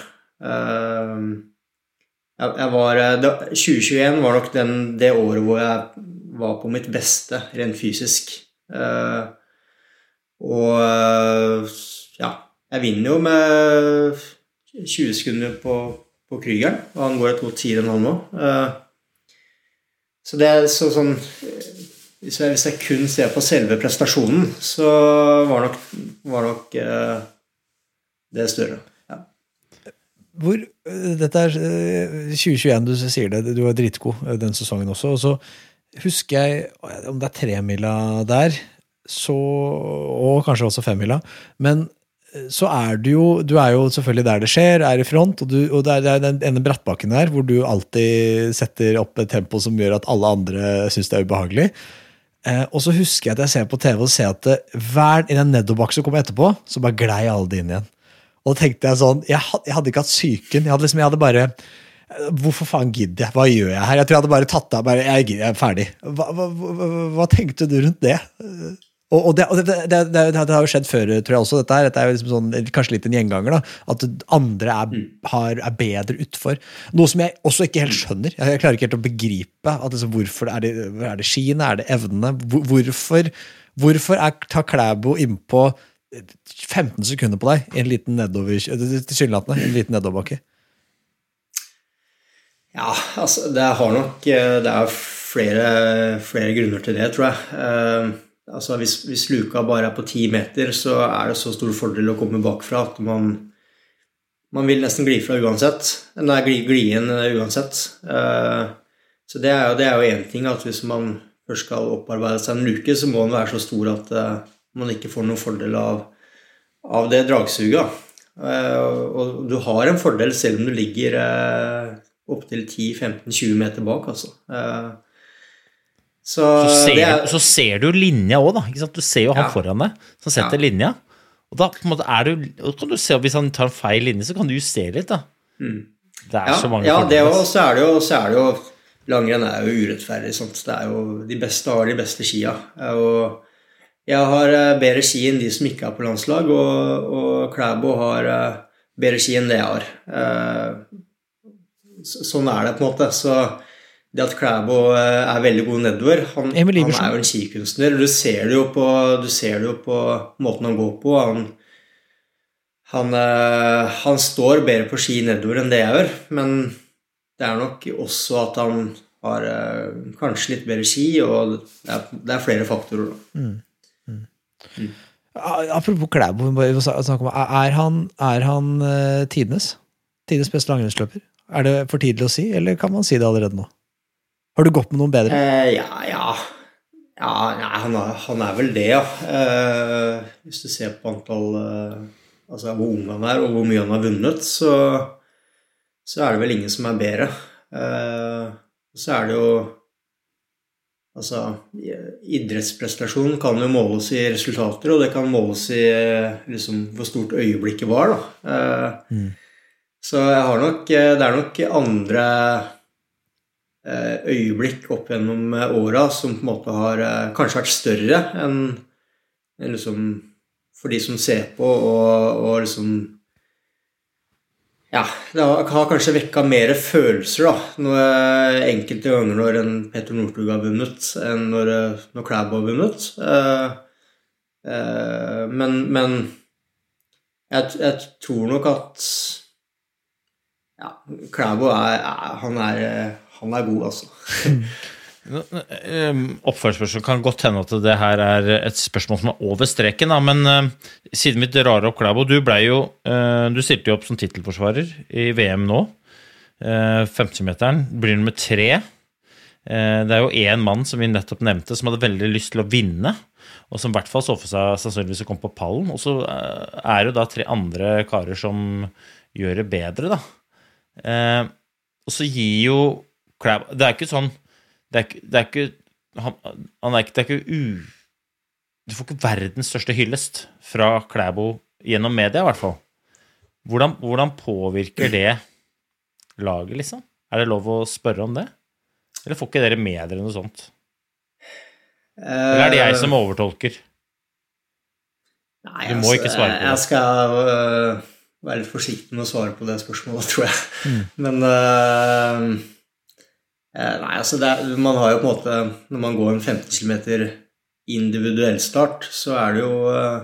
2021 var nok det året hvor jeg var på mitt beste, rent fysisk. Jeg vinner jo med 20 sekunder på Krygeren, og han går 2.10 nå. Så det er sånn, hvis jeg kun ser på selve prestasjonen, så var nok det større. Dette er 2021, du sier det, du var dritgod den sesongen også, og så husker jeg, om det er 3-mila der, og kanskje også 5-mila, men så du er jo selvfølgelig der det skjer, er i front, og det er denne brattbakken der, hvor du alltid setter opp et tempo som gjør at alle andre synes det er ubehagelig. Og så husker jeg at jeg ser på TV og ser at i den nedoverbakken som kommer etterpå, så bare glei alle det inn igjen. Og da tenkte jeg sånn, jeg hadde ikke hatt psyken, jeg hadde bare, hvorfor faen gidder jeg? Hva gjør jeg her? Jeg tror jeg hadde bare tatt av, jeg er ferdig. Hva tenkte du rundt det? Og det har jo skjedd før, tror jeg også, dette er jo liksom sånn, kanskje litt en gjenganger da, at andre er bedre utfor. Noe som jeg også ikke helt skjønner. Jeg klarer ikke helt å begripe at liksom, hvorfor er det skiene, er det evnene? Hvorfor tar Klæbo innpå 15 sekunder på deg i en liten tilsynelatende, en liten nedoverbakke? Ja, altså det er flere grunner til det, tror jeg. Altså hvis luka bare er på 10 meter, så er det så stor fordel å komme bakfra at man vil nesten gli fra uansett. Nei, gli inn uansett. Så det er jo en ting at hvis man først skal opparbeide seg en luke, så må den være så stor at man ikke får noen fordel av det dragsuget. Og du har en fordel selv om du ligger opp til 10-15-20 meter bak, altså. Så ser du linja også da, ikke sant? Du ser jo han foran deg som setter linja, og da på en måte kan du se, hvis han tar en feil linje, så kan du justere litt da. Det er så mange fordeler. Ja, så er det jo langrenn er jo urettferdig, sånt. Det er jo de beste har de beste skia, og jeg har bedre ski enn de som ikke er på landslag, og Klæbo har bedre ski enn det jeg har. Sånn er det på en måte, så det at Klæbo er veldig god nedover, han er jo en skikunstner, du ser det jo på måten han går på, han står bedre på ski nedover enn det jeg gjør, men det er nok også at han har kanskje litt bedre ski, og det er flere faktorer da. Apropos Klæbo, er han tidenes beste langrennsløper? Er det for tidlig å si, eller kan man si det allerede nå? Har du gått med noen bedre? Han er vel det, ja. Hvis du ser på antall, altså hvor ung han er, og hvor mye han har vunnet, så er det vel ingen som er bedre. Så er det jo, altså, idrettsprestasjon kan jo måles i resultater, og det kan måles i liksom, hvor stort øyeblikket var, da. Så det er nok andre øyeblikk opp gjennom årene som på en måte har kanskje vært større enn liksom, for de som ser på, og liksom, ja, det har kanskje vekket mer følelser da, enkelte ganger når en Petter Northug har vunnet, enn når Klæbo har vunnet. Men jeg tror nok at Klæbo han er god, altså. Oppførsspørsmål kan godt hende at det her er et spørsmål som er over streken da, men siden vi drar opp Klæbo, du stilte jo opp som titelforsvarer i VM nå, 50-meteren, blir nummer 3. Det er jo en mann som vi nettopp nevnte som hadde veldig lyst til å vinne, og som i hvert fall så for seg sannsynligvis å komme på pallen, og så er det da 3 andre karer som gjør det bedre da. Og så gir jo Klæbo, det er ikke sånn, du får ikke verdens største hyllest fra Klæbo gjennom media i hvert fall. Hvordan påvirker det laget liksom? Er det lov å spørre om det? Eller får ikke dere med dere noe sånt? Eller er det jeg som overtolker? Nei, du må ikke svare på det. Jeg skal være litt forsiktig med å svare på det spørsmålet, tror jeg. Men nei, altså man har jo på en måte, når man går en 15 kilometer individuell start, så er det jo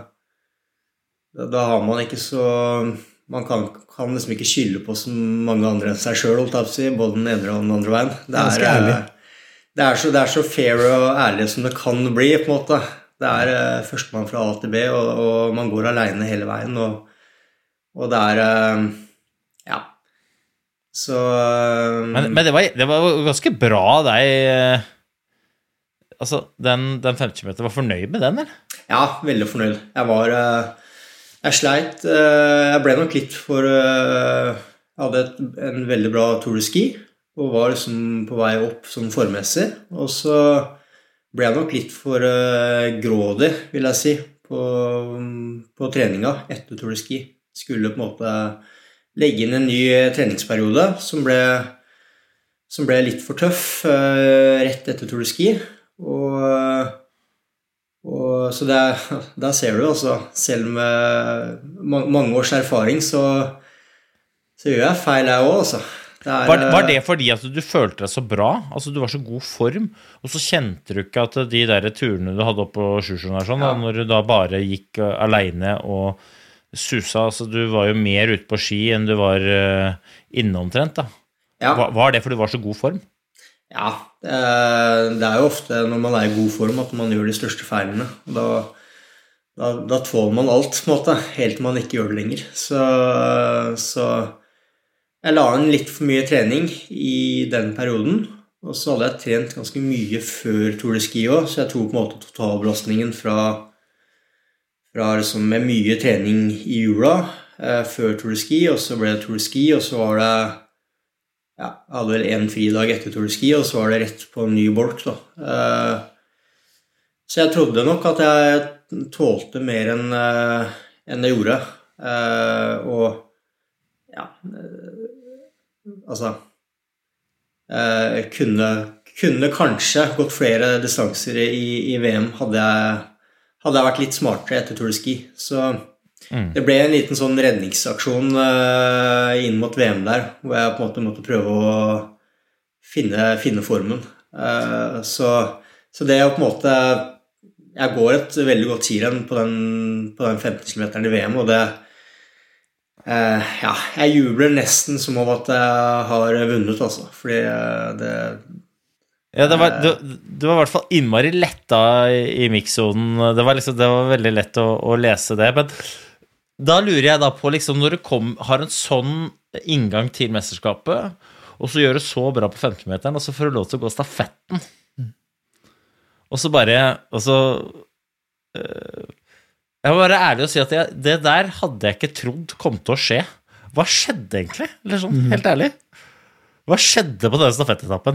da har man ikke så man kan liksom ikke skylde på så mange andre enn seg selv, både den ene og den andre veien. Det er så fair og ærlig som det kan bli, på en måte. Det er førstemann fra A til B, og man går alene hele veien, og det er ja så men det var ganske bra av deg altså den 50 meter var fornøyd med den, eller? Ja, veldig fornøyd. Jeg sleit, jeg ble nok litt for jeg hadde en veldig bra Tour de Ski og var liksom på vei opp sånn formessig, og så ble jeg nok litt for grådig, vil jeg si, på treninga etter Tour de Ski. skulle på en måte legge inn en ny treningsperiode som ble litt for tøff rett etter Tour de Ski. Og så der ser du altså, selv med mange års erfaring, så gjør jeg feil jeg også, altså. Var det fordi at du følte deg så bra? Altså du var så god form, og så kjente du ikke at de der turene du hadde opp på Sjusjøen her sånn, når du da bare gikk alene og susa, altså du var jo mer ute på ski enn du var innomtrent da. Ja. Var det fordi du var så god form? Ja, det jo ofte når man i god form at man gjør de største feilene. Da tåler man alt, på en måte, helt til man ikke gjør det lenger. Så jeg la inn litt for mye trening i den perioden, og så hadde jeg trent ganske mye før Tour de Ski også, så jeg tok på en måte totalbelastningen fra liksom med mye trening i jula før Tour de Ski, og så ble det Tour de Ski, og så var det jeg hadde vel en fridag etter Tour de Ski, og så var det rett på en ny bolk da. Så jeg trodde nok at jeg tålte mer enn jeg gjorde, og ja, altså jeg kunne kanskje gått flere distanser i VM hadde jeg vært litt smartere etter Tour de Ski, så det ble en liten sånn redningsaksjon inn mot VM der, hvor jeg på en måte måtte prøve å finne formen, så det på en måte jeg går et veldig godt skirenn på den 15 kilometeren i VM, og det ja, jeg jubler nesten som om at jeg har vunnet altså, fordi det ja, du var I hvert fall innmari letta I mixzonen. Det var veldig lett å lese det, men da lurer jeg da på liksom, når du har en sånn inngang til mesterskapet, og så gjør du så bra på 15-meteren, og så får du lov til å gå stafetten. Og så jeg må være ærlig å si at det der hadde jeg ikke trodd kom til å skje. Hva skjedde egentlig? Eller sånn, helt ærlig. Hva skjedde på den stafettetappen?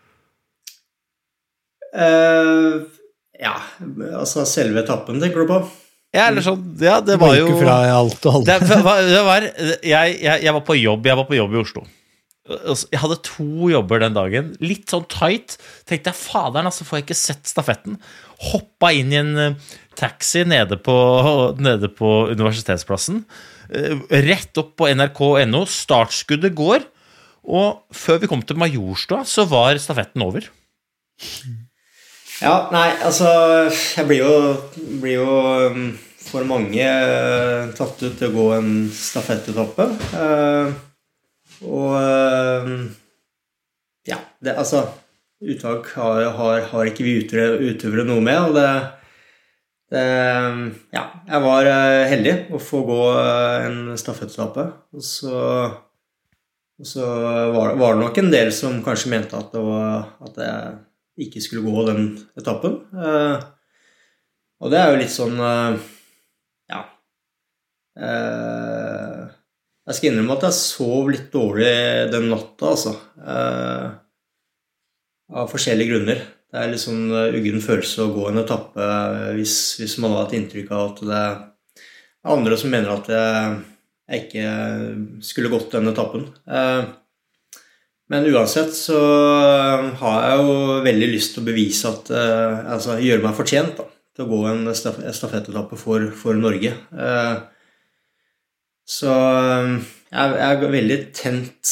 Ja, altså selve etappen, tenker du på? Ja, eller sånn, ja, det var jo... fra alt og alt. Jeg var på jobb I Oslo. Jeg hadde 2 jobber den dagen, litt sånn tight. Tenkte jeg, faderen, altså får jeg ikke sett stafetten. Hoppa inn I en taxi nede på universitetsplassen. Rett opp på NRK.no, startskuddet går, og før vi kom til Majorstua, så var stafetten over. Ja, nei, altså, jeg blir jo for mange tatt ut til å gå en stafettetappe, og ja, altså uttak har ikke vi utøvere noe med, og ja, jeg var heldig å få gå en stafettetappe, og så var det nok en del som kanskje mente at jeg ikke skulle gå den etappen, og det jo litt sånn ja, jeg skal innrømme at jeg sov litt dårlig den natta, altså. Av forskjellige grunner. Det litt sånn uggen følelse å gå en etappe hvis man har et inntrykk av at det andre som mener at jeg ikke skulle gått den etappen. Men uansett så har jeg jo veldig lyst til å bevise at, altså gjøre meg fortjent da, til å gå en stafettetappe for Norge. Så jeg veldig tent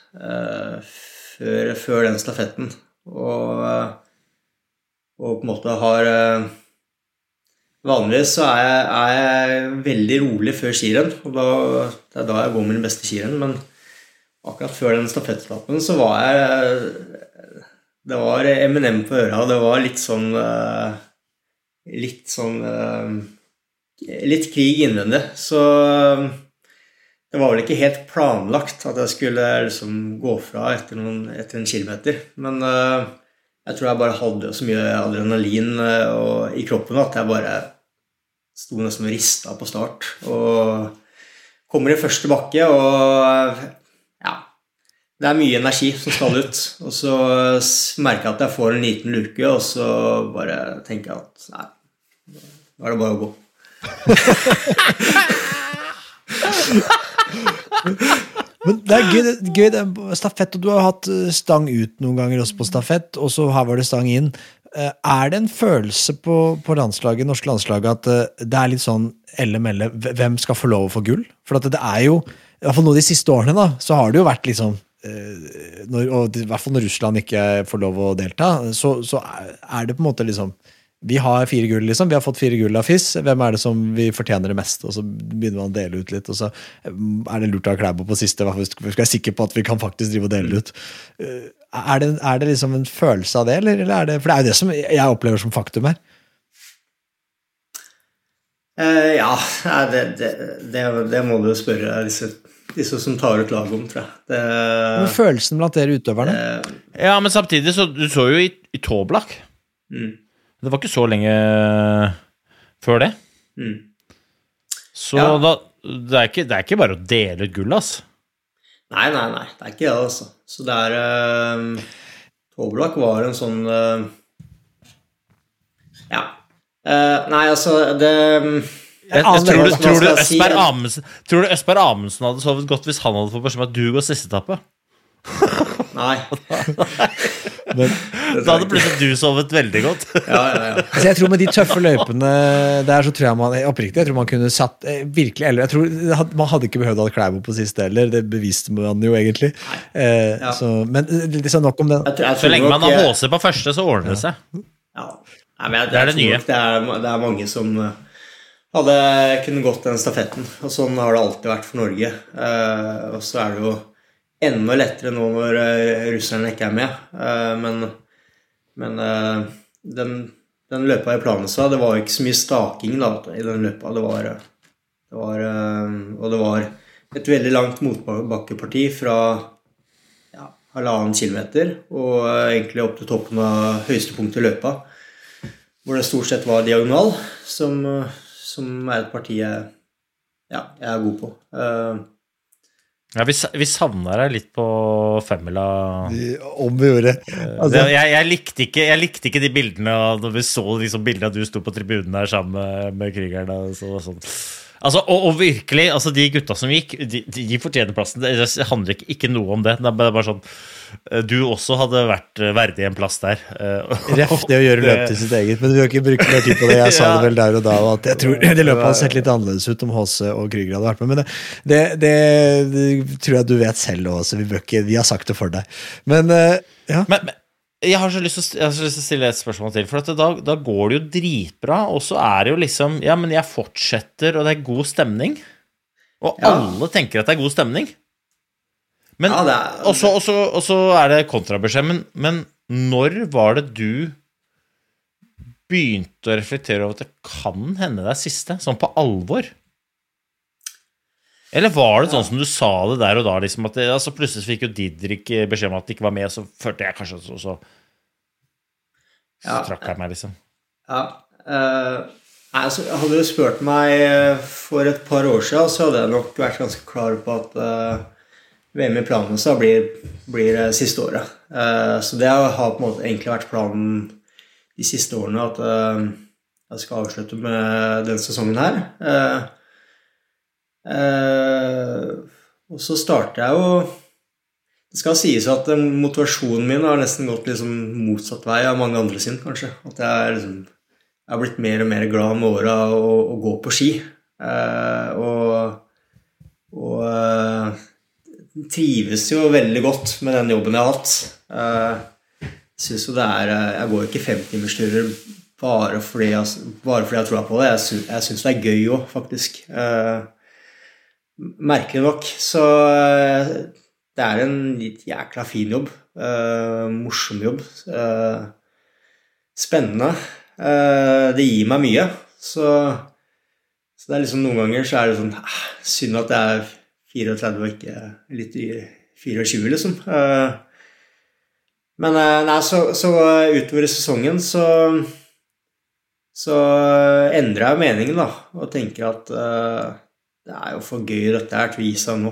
før den stafetten og på en måte har vanligvis så jeg veldig rolig før skirenn og det da jeg går min beste skirenn, men akkurat før den stafettetappen så var det var Eminem på øra, og det var litt litt krig innvendig, så det var vel ikke helt planlagt at jeg skulle liksom gå fra etter en kilometer, men jeg tror jeg bare hadde så mye adrenalin I kroppen at jeg bare stod nesten og ristet på start, og kommer I første bakke, og ja, det mye energi som skal ut, og så merker jeg at jeg får en liten luke, og så bare tenker jeg at nei, nå det bare å gå. Men det gøy det er stafett, og du har hatt stang ut noen ganger også på stafett, og så her var det stang inn. Det en følelse på landslaget, norske landslaget, at det litt sånn elle-melle, hvem skal få lov å få gull? For at det jo, i hvert fall nå de siste årene da, så har det jo vært liksom, og i hvert fall når Russland ikke får lov å delta, så det på en måte liksom, vi har 4 gull liksom, vi har fått 4 gull av FIS, hvem det som vi fortjener det mest, og så begynner man å dele ut litt, og så det lurt å ha Klæbo på siste, vi skal være sikre på at vi kan faktisk drive og dele ut. Det liksom en følelse av det, eller det, for det jo det som jeg opplever som faktum her. Ja, det må du spørre disse som tar ut lag om, tror jeg. Men følelsen blant dere utøverne? Ja, men samtidig, du så jo i Toblak. Det var ikke så lenge før det. Så ja. Det ikke bare å dele ut gull, altså. Nei, det ikke det, altså. Så det Toblak var en sånn ja. Nei, altså det tror du Østberg Amundsen hadde sovet godt hvis han hadde fått beskjed om at du går siste etappe? Nei. Da hadde plutselig du sovet veldig godt. Ja. Så jeg tror med de tøffe løypene der så tror jeg man oppriktig, jeg tror man kunne satt virkelig, eller jeg tror man hadde ikke behøvd å ha Klæbo på siste heller, det beviste man jo egentlig. Så, men liksom nok om det. Så lenge man har HC på første så ordner det seg. Ja. Nei, men det det nye. Det mange som hadde kunne gått den stafetten, og sånn har det alltid vært for Norge. Og så det jo enda lettere nå når russerne ikke med. Men den løpa I Planica, det var ikke så mye staking da, I den løpa. Det var et veldig langt motbakkeparti fra 1,5 kilometer og egentlig opp til toppen av høyeste punkt I løpa, hvor det stort sett var diagonal, som et parti jeg god på. Ja, vi savner deg litt på femmila. Om vi gjorde. Altså. Jeg likte ikke de bildene da vi så liksom bildene at du stod på tribunen der sammen med krigerne og sånn. Altså, og virkelig, altså de gutta som gikk, de fortjener plassen. Det handler ikke noe om det. Det bare sånn, du også hadde vært verdig en plass der. Rett det å gjøre løp til sitt eget, men du har ikke brukt mer tid på det. Jeg sa det vel der og da, og at jeg tror det løpet hadde sett litt annerledes ut om HC og Kryger hadde vært med, men det tror jeg du vet selv også, vi har sagt det for deg. Men, ja. Men jeg har så lyst til å stille et spørsmål til, for at da går det jo dritbra, og så det jo liksom, ja, men jeg fortsetter, og det god stemning, og alle tenker at det god stemning. Men, og så det kontrabeskjed, men når var det du begynte å reflektere over at det kan hende det siste, sånn på alvor? Eller var det sånn som du sa det der og da, liksom at altså plutselig fikk jo Didrik beskjed om at det ikke var med, så følte jeg kanskje så trakk jeg meg, liksom. Ja, altså, hadde du spurt meg for et par år siden, så hadde jeg nok vært ganske klar på at VM I planen så blir det siste året. Så det har på en måte egentlig vært planen de siste årene, at jeg skal avslutte med den sesongen her. Og så starter jeg jo, det skal sies at motivasjonen min har nesten gått liksom motsatt vei av mange andre sin, kanskje. At jeg har blitt mer og mer glad med året å gå på ski. Og trives jo veldig godt med den jobben jeg har hatt. Synes jo jeg går ikke 5-timersturer bare fordi jeg tror på det. Jeg synes det gøy også, faktisk. Merkelig nok, så det en litt jækla fin jobb, morsom jobb, spennende, det gir meg mye, så det liksom noen ganger så det sånn, synd at jeg 34 og ikke litt 24 liksom, men nei, så utover I sesongen så endrer jeg meningen da, og tenker at det jo for gøy dette her til å vise nå.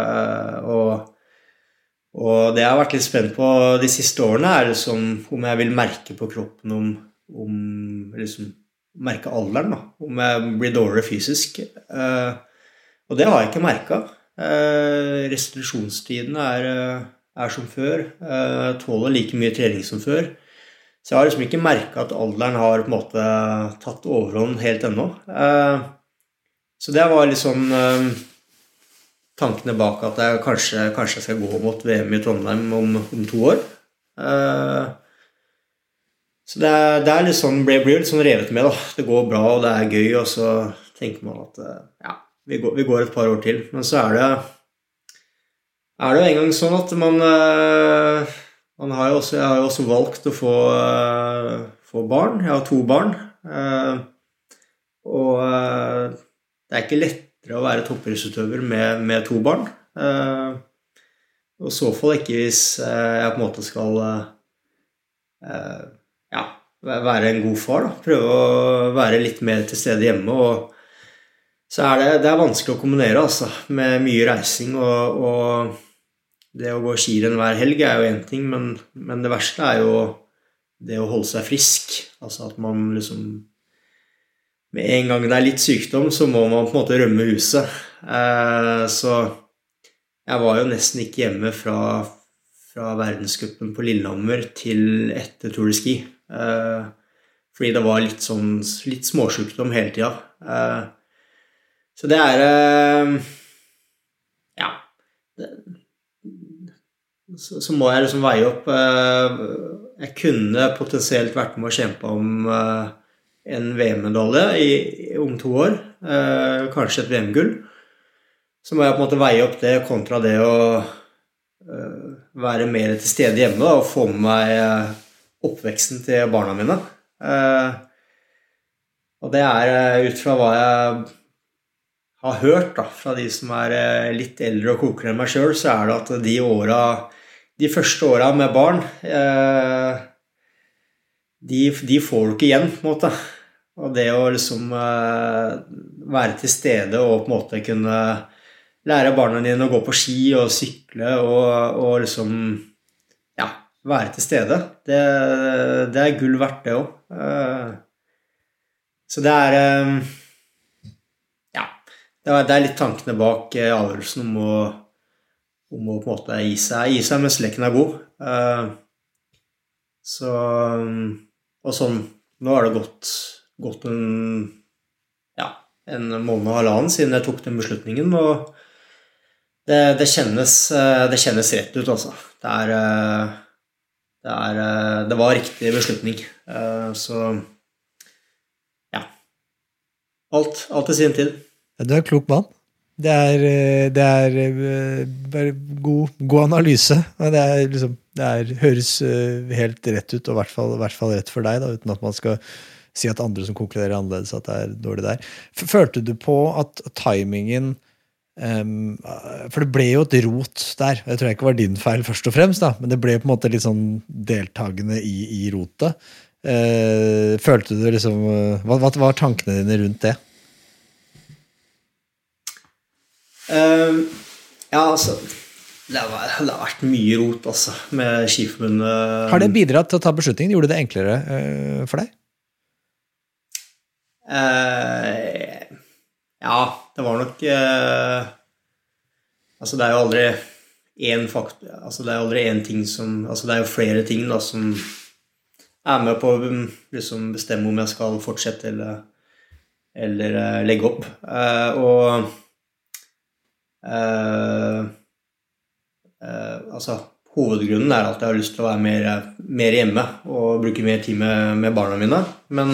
Og det jeg har vært litt spent på de siste årene liksom, om jeg vil merke på kroppen om liksom, merke alderen da, om jeg blir dårligere fysisk. Og det har jeg ikke merket. Restitusjonstiden er som før, tåler like mye trening som før. Så jeg har liksom ikke merket at alderen har på en måte tatt overhånd helt ennå. Så det var litt sånn tankene bak at jeg kanskje skal gå mot VM I Trondheim om 2 år. Så det er litt sånn, blir litt sånn revet med da. Det går bra og det er gøy, og så tenker man at ja, vi går et par år til. Men så er det jo en gang sånn at jeg har jo også valgt å få barn. Jeg har 2 barn. Og det er ikke lettere å være toppidrettsutøver med 2 barn. Og så fall ikke hvis jeg på en måte skal være en god far da. Prøve å være litt mer til stede hjemme, og så det er vanskelig å kombinere altså, med mye reising, og det å gå skirenn hver helg er jo en ting, men det verste er jo det å holde seg frisk, altså at man liksom med en gang det er litt sykdom, så må man på en måte rømme huset. Så jeg var jo nesten ikke hjemme fra verdenscupen på Lillehammer til etter Tour de Ski. Fordi det var litt småsykdom hele tiden. Så det så må jeg liksom veie opp. Jeg kunne potensielt vært med å kjempe om en VM-medalje om 2 år, kanskje et VM-gull. Så må jeg på en måte veie opp det kontra det å være mer til stede hjemme da, og få med meg oppveksten til barna mine. Og det ut fra hva jeg har hørt da, fra de som litt eldre og klokere enn meg selv, så det at de første årene med barn, de får du ikke igjen, på en måte. Og det å liksom være til stede og på en måte kunne lære barna dine å gå på ski og sykle og liksom, ja, være til stede. Det gull verdt det også. Så det det litt tankene bak avgjørelsen om å på en måte gi seg mens leken god. Så, og sånn, nå har det gått en måned og halvannen siden jeg tok den beslutningen, og det kjennes rett ut, altså. Det var riktig beslutning. Så, ja. Alt til sin tid. Du en klok mann. Det bare god analyse. Det høres helt rett ut, og i hvert fall rett for deg, da, uten at man skal si at andre som konkluderer annerledes at det dårlig der. Følte du på at timingen, for det ble jo et rot der, jeg tror ikke var din feil først og fremst, da, men det ble på en måte litt sånn deltagende i rotet. Følte du liksom, hva var tankene dine rundt det? Ja, altså det har vært mye rot altså, med Skiforbundet. Har det bidratt til å ta beslutningen? Gjorde det enklere for deg? Ja, det var nok altså det jo aldri en faktor, altså det aldri en ting som, altså det jo flere ting da, som med på å liksom bestemme om jeg skal fortsette eller legge opp. Og altså hovedgrunnen at jeg har lyst til å være mer hjemme og bruke mer tid med barna mine, men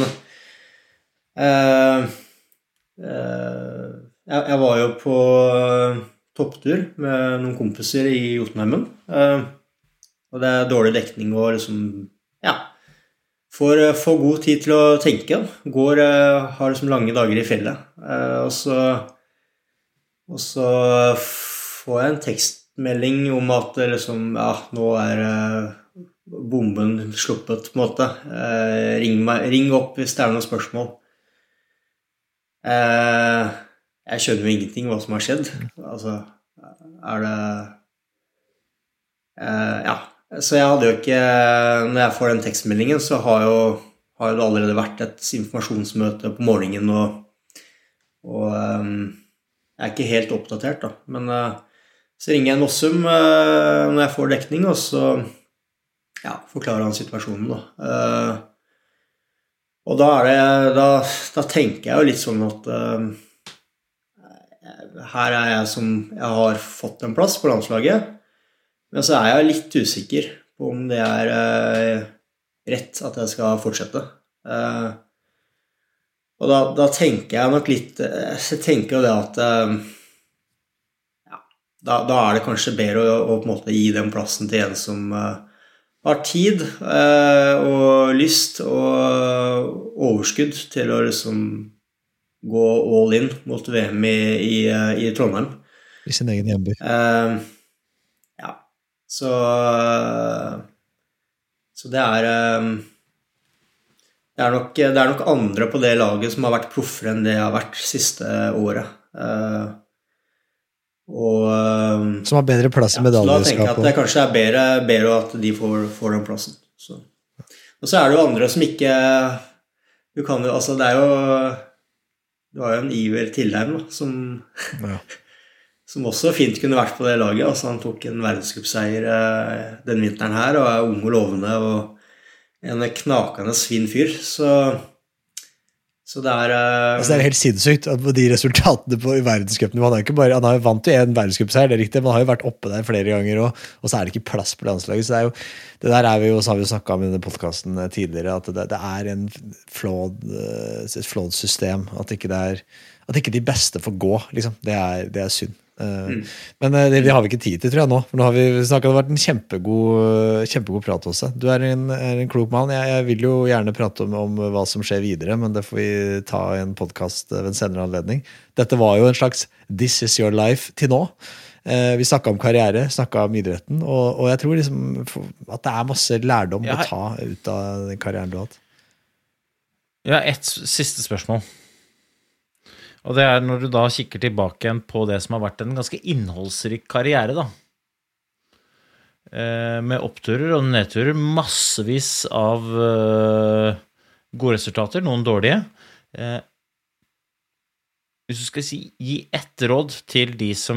jeg var jo på topptur med noen kompiser i Jotunheimen, og det dårlig dekning og liksom, ja, får god tid til å tenke, har liksom lange dager i fjellet, og så får jeg en tekstmelding om at liksom, ja, nå bomben sluppet på en måte. Ring opp hvis det noen spørsmål. Jeg skjønner jo ingenting hva som har skjedd. Altså, det... ja, så jeg hadde jo ikke... Når jeg får den tekstmeldingen, så har jo det allerede vært et informasjonsmøte på morgenen, og jeg ikke helt oppdatert da, men så ringer jeg Nossum når jeg får dekning, og så forklarer han situasjonen da. Og da tenker jeg jo litt sånn at her jeg som jeg har fått en plass på landslaget, men så jeg litt usikker på om det rett at jeg skal fortsette. Og da tenker jeg nok litt, jeg tenker jo det at da det kanskje bedre å på en måte gi den plassen til en som har tid og lyst og overskudd til å liksom gå all in mot VM i Trondheim. I sin egen hjemby. Så det nok andre på det laget som har vært proffere enn det har vært siste året. Som har bedre plass i medaljeskap. Så da tenker jeg at det kanskje bedre at de får den plassen. Så. Og så det jo andre som ikke du kan jo, altså det jo du har jo en Iver Tillheim da, som også fint kunne vært på det laget. Altså han tok en verdenscupseier den vinteren her og ung og lovende og en knakende fin fyr, så det altså det helt sinnssykt at på de resultatene i verdenscupen, han har jo vant jo en verdenscupseier, det riktig, men han har jo vært oppe der flere ganger, og så det ikke plass på landslaget, så det der vi jo, så har vi jo snakket om i denne podcasten tidligere, at det en et flawed system, at ikke de beste får gå, liksom, det synd. Men det har vi ikke tid til, tror jeg nå, for nå har vi snakket, det har vært en kjempegod prat også. Du en klok mann. Jeg vil jo gjerne prate om hva som skjer videre, men det får vi ta i en podcast ved en senere anledning. Dette var jo en slags This is your life til nå. Vi snakket om karriere, snakket om idretten, og jeg tror liksom at det masse lærdom å ta ut av den karrieren du har hatt. Ja, et siste spørsmål. Og det når du da kikker tilbake igjen på det som har vært en ganske innholdsrik karriere da. Med oppturer og nedturer, massevis av gode resultater, noen dårlige. Hvis du skal gi ett råd til de som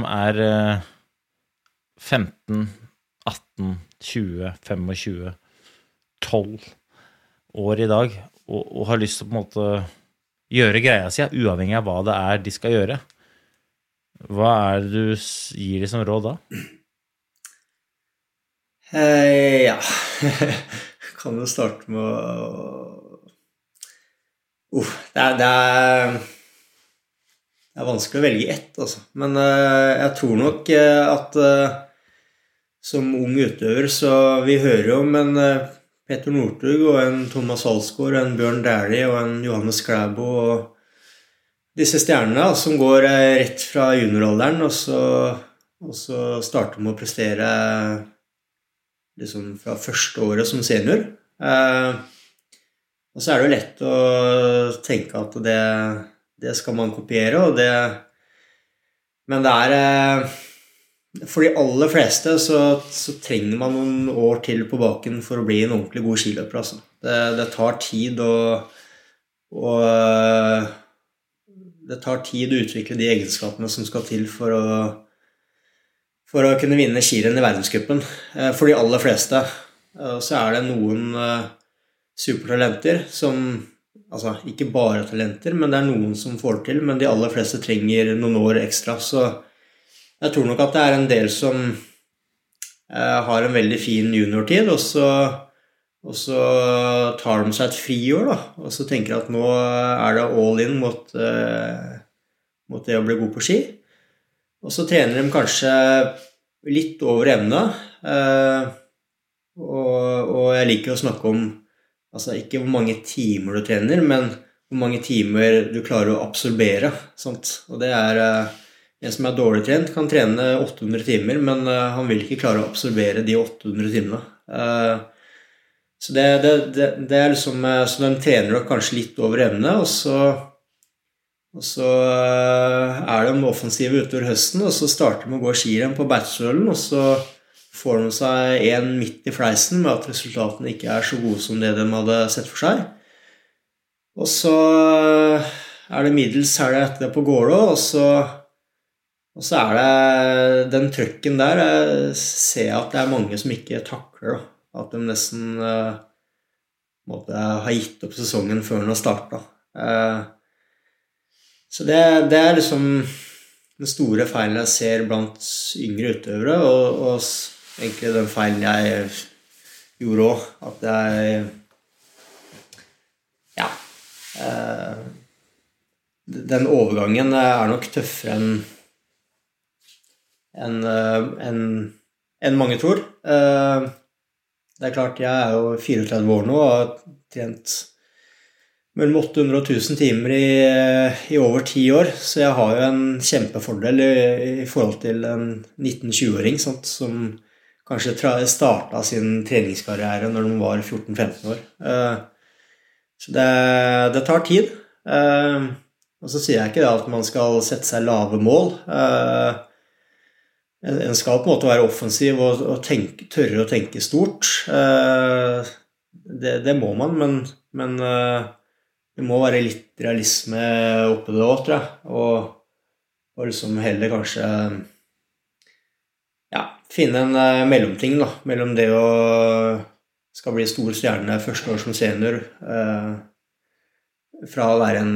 15, 18, 20, 25, 12 år i dag, og har lyst til på en måte gjøre greia si, uavhengig av hva det de skal gjøre. Hva det du gir de som råd da? Ja, kan jo starte med det vanskelig å velge ett, altså. Men jeg tror nok at som ung utøver, så vi hører jo om en Petter Northug og en Thomas Alsgaard, en Bjørn Dæhlie og en Johannes Klæbo og disse stjernene som går rett fra junioralderen og så starter med å prestere liksom fra første året som senior. Og så det jo lett å tenke at det skal man kopiere, men det for de aller fleste så trenger man noen år til på baken for å bli en ordentlig god skiløper. Altså. Det tar tid og det tar tid å utvikle de egenskapene som skal til for å kunne vinne skirenn i verdenscupen. For de aller fleste så det noen supertalenter som, altså ikke bare talenter, men det noen som får det til, men de aller fleste trenger noen år ekstra, så jeg tror nok at det en del som har en veldig fin juniortid, og så tar de seg et friår da, og så tenker at nå det all in mot det å bli god på ski. Og så trener de kanskje litt over evne, og jeg liker å snakke om, altså ikke hvor mange timer du trener, men hvor mange timer du klarer å absorbere, sant? Og det en som dårlig trent kan trene 800 timer, men han vil ikke klare å absorbere de 800 timene. Så det liksom, så de trener kanskje litt over evne, og så det en offensiv utover høsten, og så starter de å gå skirenn på Beitostølen, og så får de seg en midt i fleisen med at resultatene ikke så gode som det de hadde sett for seg. Og så det middels helg etter det på Gålå, og så Og så det den trøkken der, ser jeg at det mange som ikke takler, da. At de nesten måtte ha gitt opp sesongen før den har startet. Så det liksom den store feilen jeg ser blant yngre utøvere, og egentlig den feilen jeg gjorde også, at jeg den overgangen nok tøffere enn mange tror. Det klart, jeg jo 34 år nå og har trent mellom 800 og 1000 timer i over 10 år, så jeg har jo en kjempefordel i forhold til en 19-20-åring som kanskje startet sin treningskarriere når de var 14-15 år. Så det tar tid. Og så sier jeg ikke at man skal sette seg lave mål. En skal på en måte være offensiv og tørre å tenke stort. Det må man, men det må være litt realisme oppe det også, tror jeg. Og liksom heller kanskje finne en mellomting da, mellom det å skal bli stor stjerne første år som senior fra å være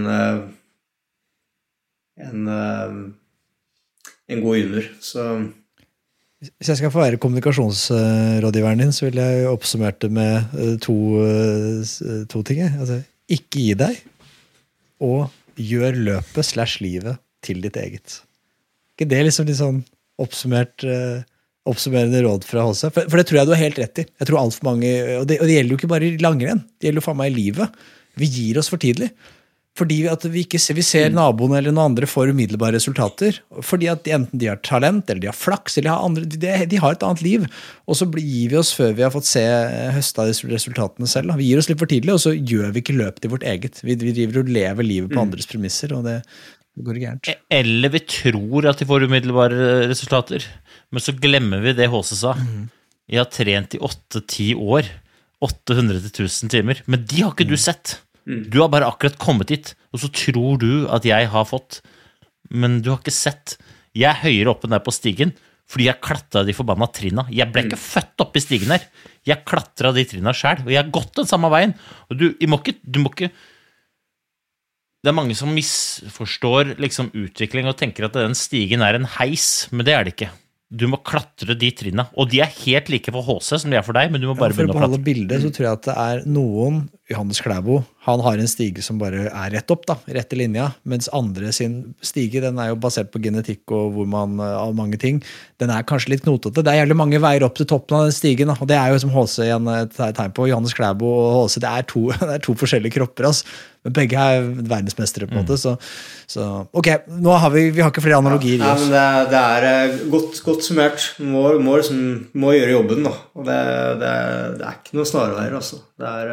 en god junior. Så hvis jeg skal få være kommunikasjonsrådgiveren din, så vil jeg oppsummert det med to ting. Altså, ikke gi deg, og gjør løpet / livet til ditt eget. Ikke det liksom litt sånn oppsummerende råd fra HC? For det tror jeg du har helt rett i. Jeg tror alt for mange, og det gjelder jo ikke bare i langrenn, det gjelder jo for meg i livet. Vi gir oss for tidlig. Fordi at vi ser naboen eller noen andre får umiddelbare resultater, fordi at enten de har talent, eller de har flaks, eller de har andre, de har et annet liv, og så gir vi oss før vi har fått se høsta resultatene selv. Vi gir oss litt for tidlig, og så gjør vi ikke løpet i vårt eget. Vi driver og lever livet på andres premisser, og det går gærent. Eller vi tror at de får umiddelbare resultater, men så glemmer vi det HC sa. Jeg har trent i 8-10 år, 800-1000 timer, men de har ikke du sett. Du har bare akkurat kommet hit, og så tror du at jeg har fått, men du har ikke sett. Jeg høyere opp enn der på stigen, fordi jeg klatret de forbanna trinna. Jeg ble ikke født opp i stigen her. Jeg klatret de trinna selv, og jeg har gått den samme veien. Og du må ikke det mange som misforstår liksom utvikling og tenker at den stigen en heis, men det det ikke. Du må klatre de trinna, og de helt like for HC som de for deg, men du må bare begynne å klatre. For å beholde bildet, så tror jeg at det noen, Johannes Klæbo, han har en stige som bare rett opp da, rett i linja, mens andre sin stige, den jo basert på genetikk og hvor man av mange ting, den kanskje litt knotete. Det jævlig mange veier opp til toppen av den stigen, da, og det jo som HC igjen et tegn på. Johannes Klæbo og HC, det det to forskjellige kropper, altså. Men begge verdensmestere på en måte, så ok, nå har vi har ikke flere analogier i oss. Ja, men det godt summert. Må gjøre jobben da, og det ikke noe snarveier, altså.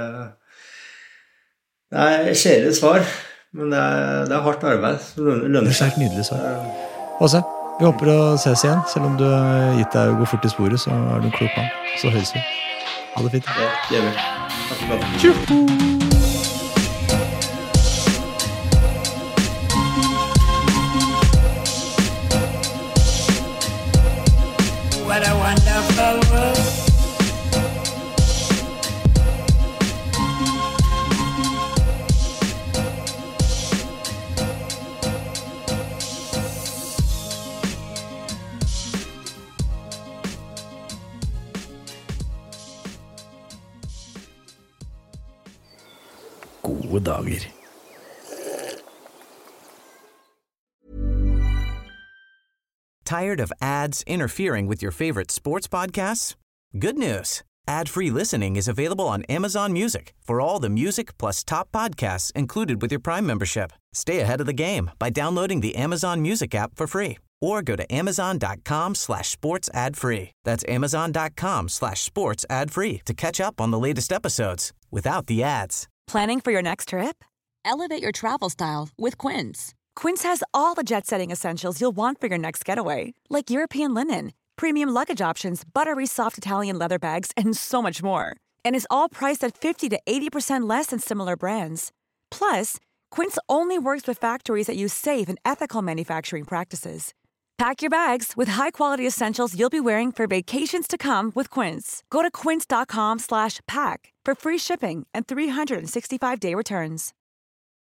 Det kjedelig svar, men det hardt arbeid. Det helt nydelig svar. HC, vi håper å ses igjen, selv om du har gitt deg å gå fort i sporet, så du en klok mann. Så høres vi. Ha det fint. Ja, det gjør vi. Takk for det. What a wonderful world. Gode dager. Tired of ads interfering with your favorite sports podcasts? Good news. Ad-free listening is available on Amazon Music for all the music plus top podcasts included with your Prime membership. Stay ahead of the game by downloading the Amazon Music app for free or go to amazon.com/sports ad-free. That's amazon.com/sports ad-free to catch up on the latest episodes without the ads. Planning for your next trip? Elevate your travel style with Quince. Quince has all the jet-setting essentials you'll want for your next getaway, like European linen, premium luggage options, buttery soft Italian leather bags, and so much more. And is all priced at 50 to 80% less than similar brands. Plus, Quince only works with factories that use safe and ethical manufacturing practices. Pack your bags with high-quality essentials you'll be wearing for vacations to come with Quince. Go to quince.com/pack for free shipping and 365-day returns.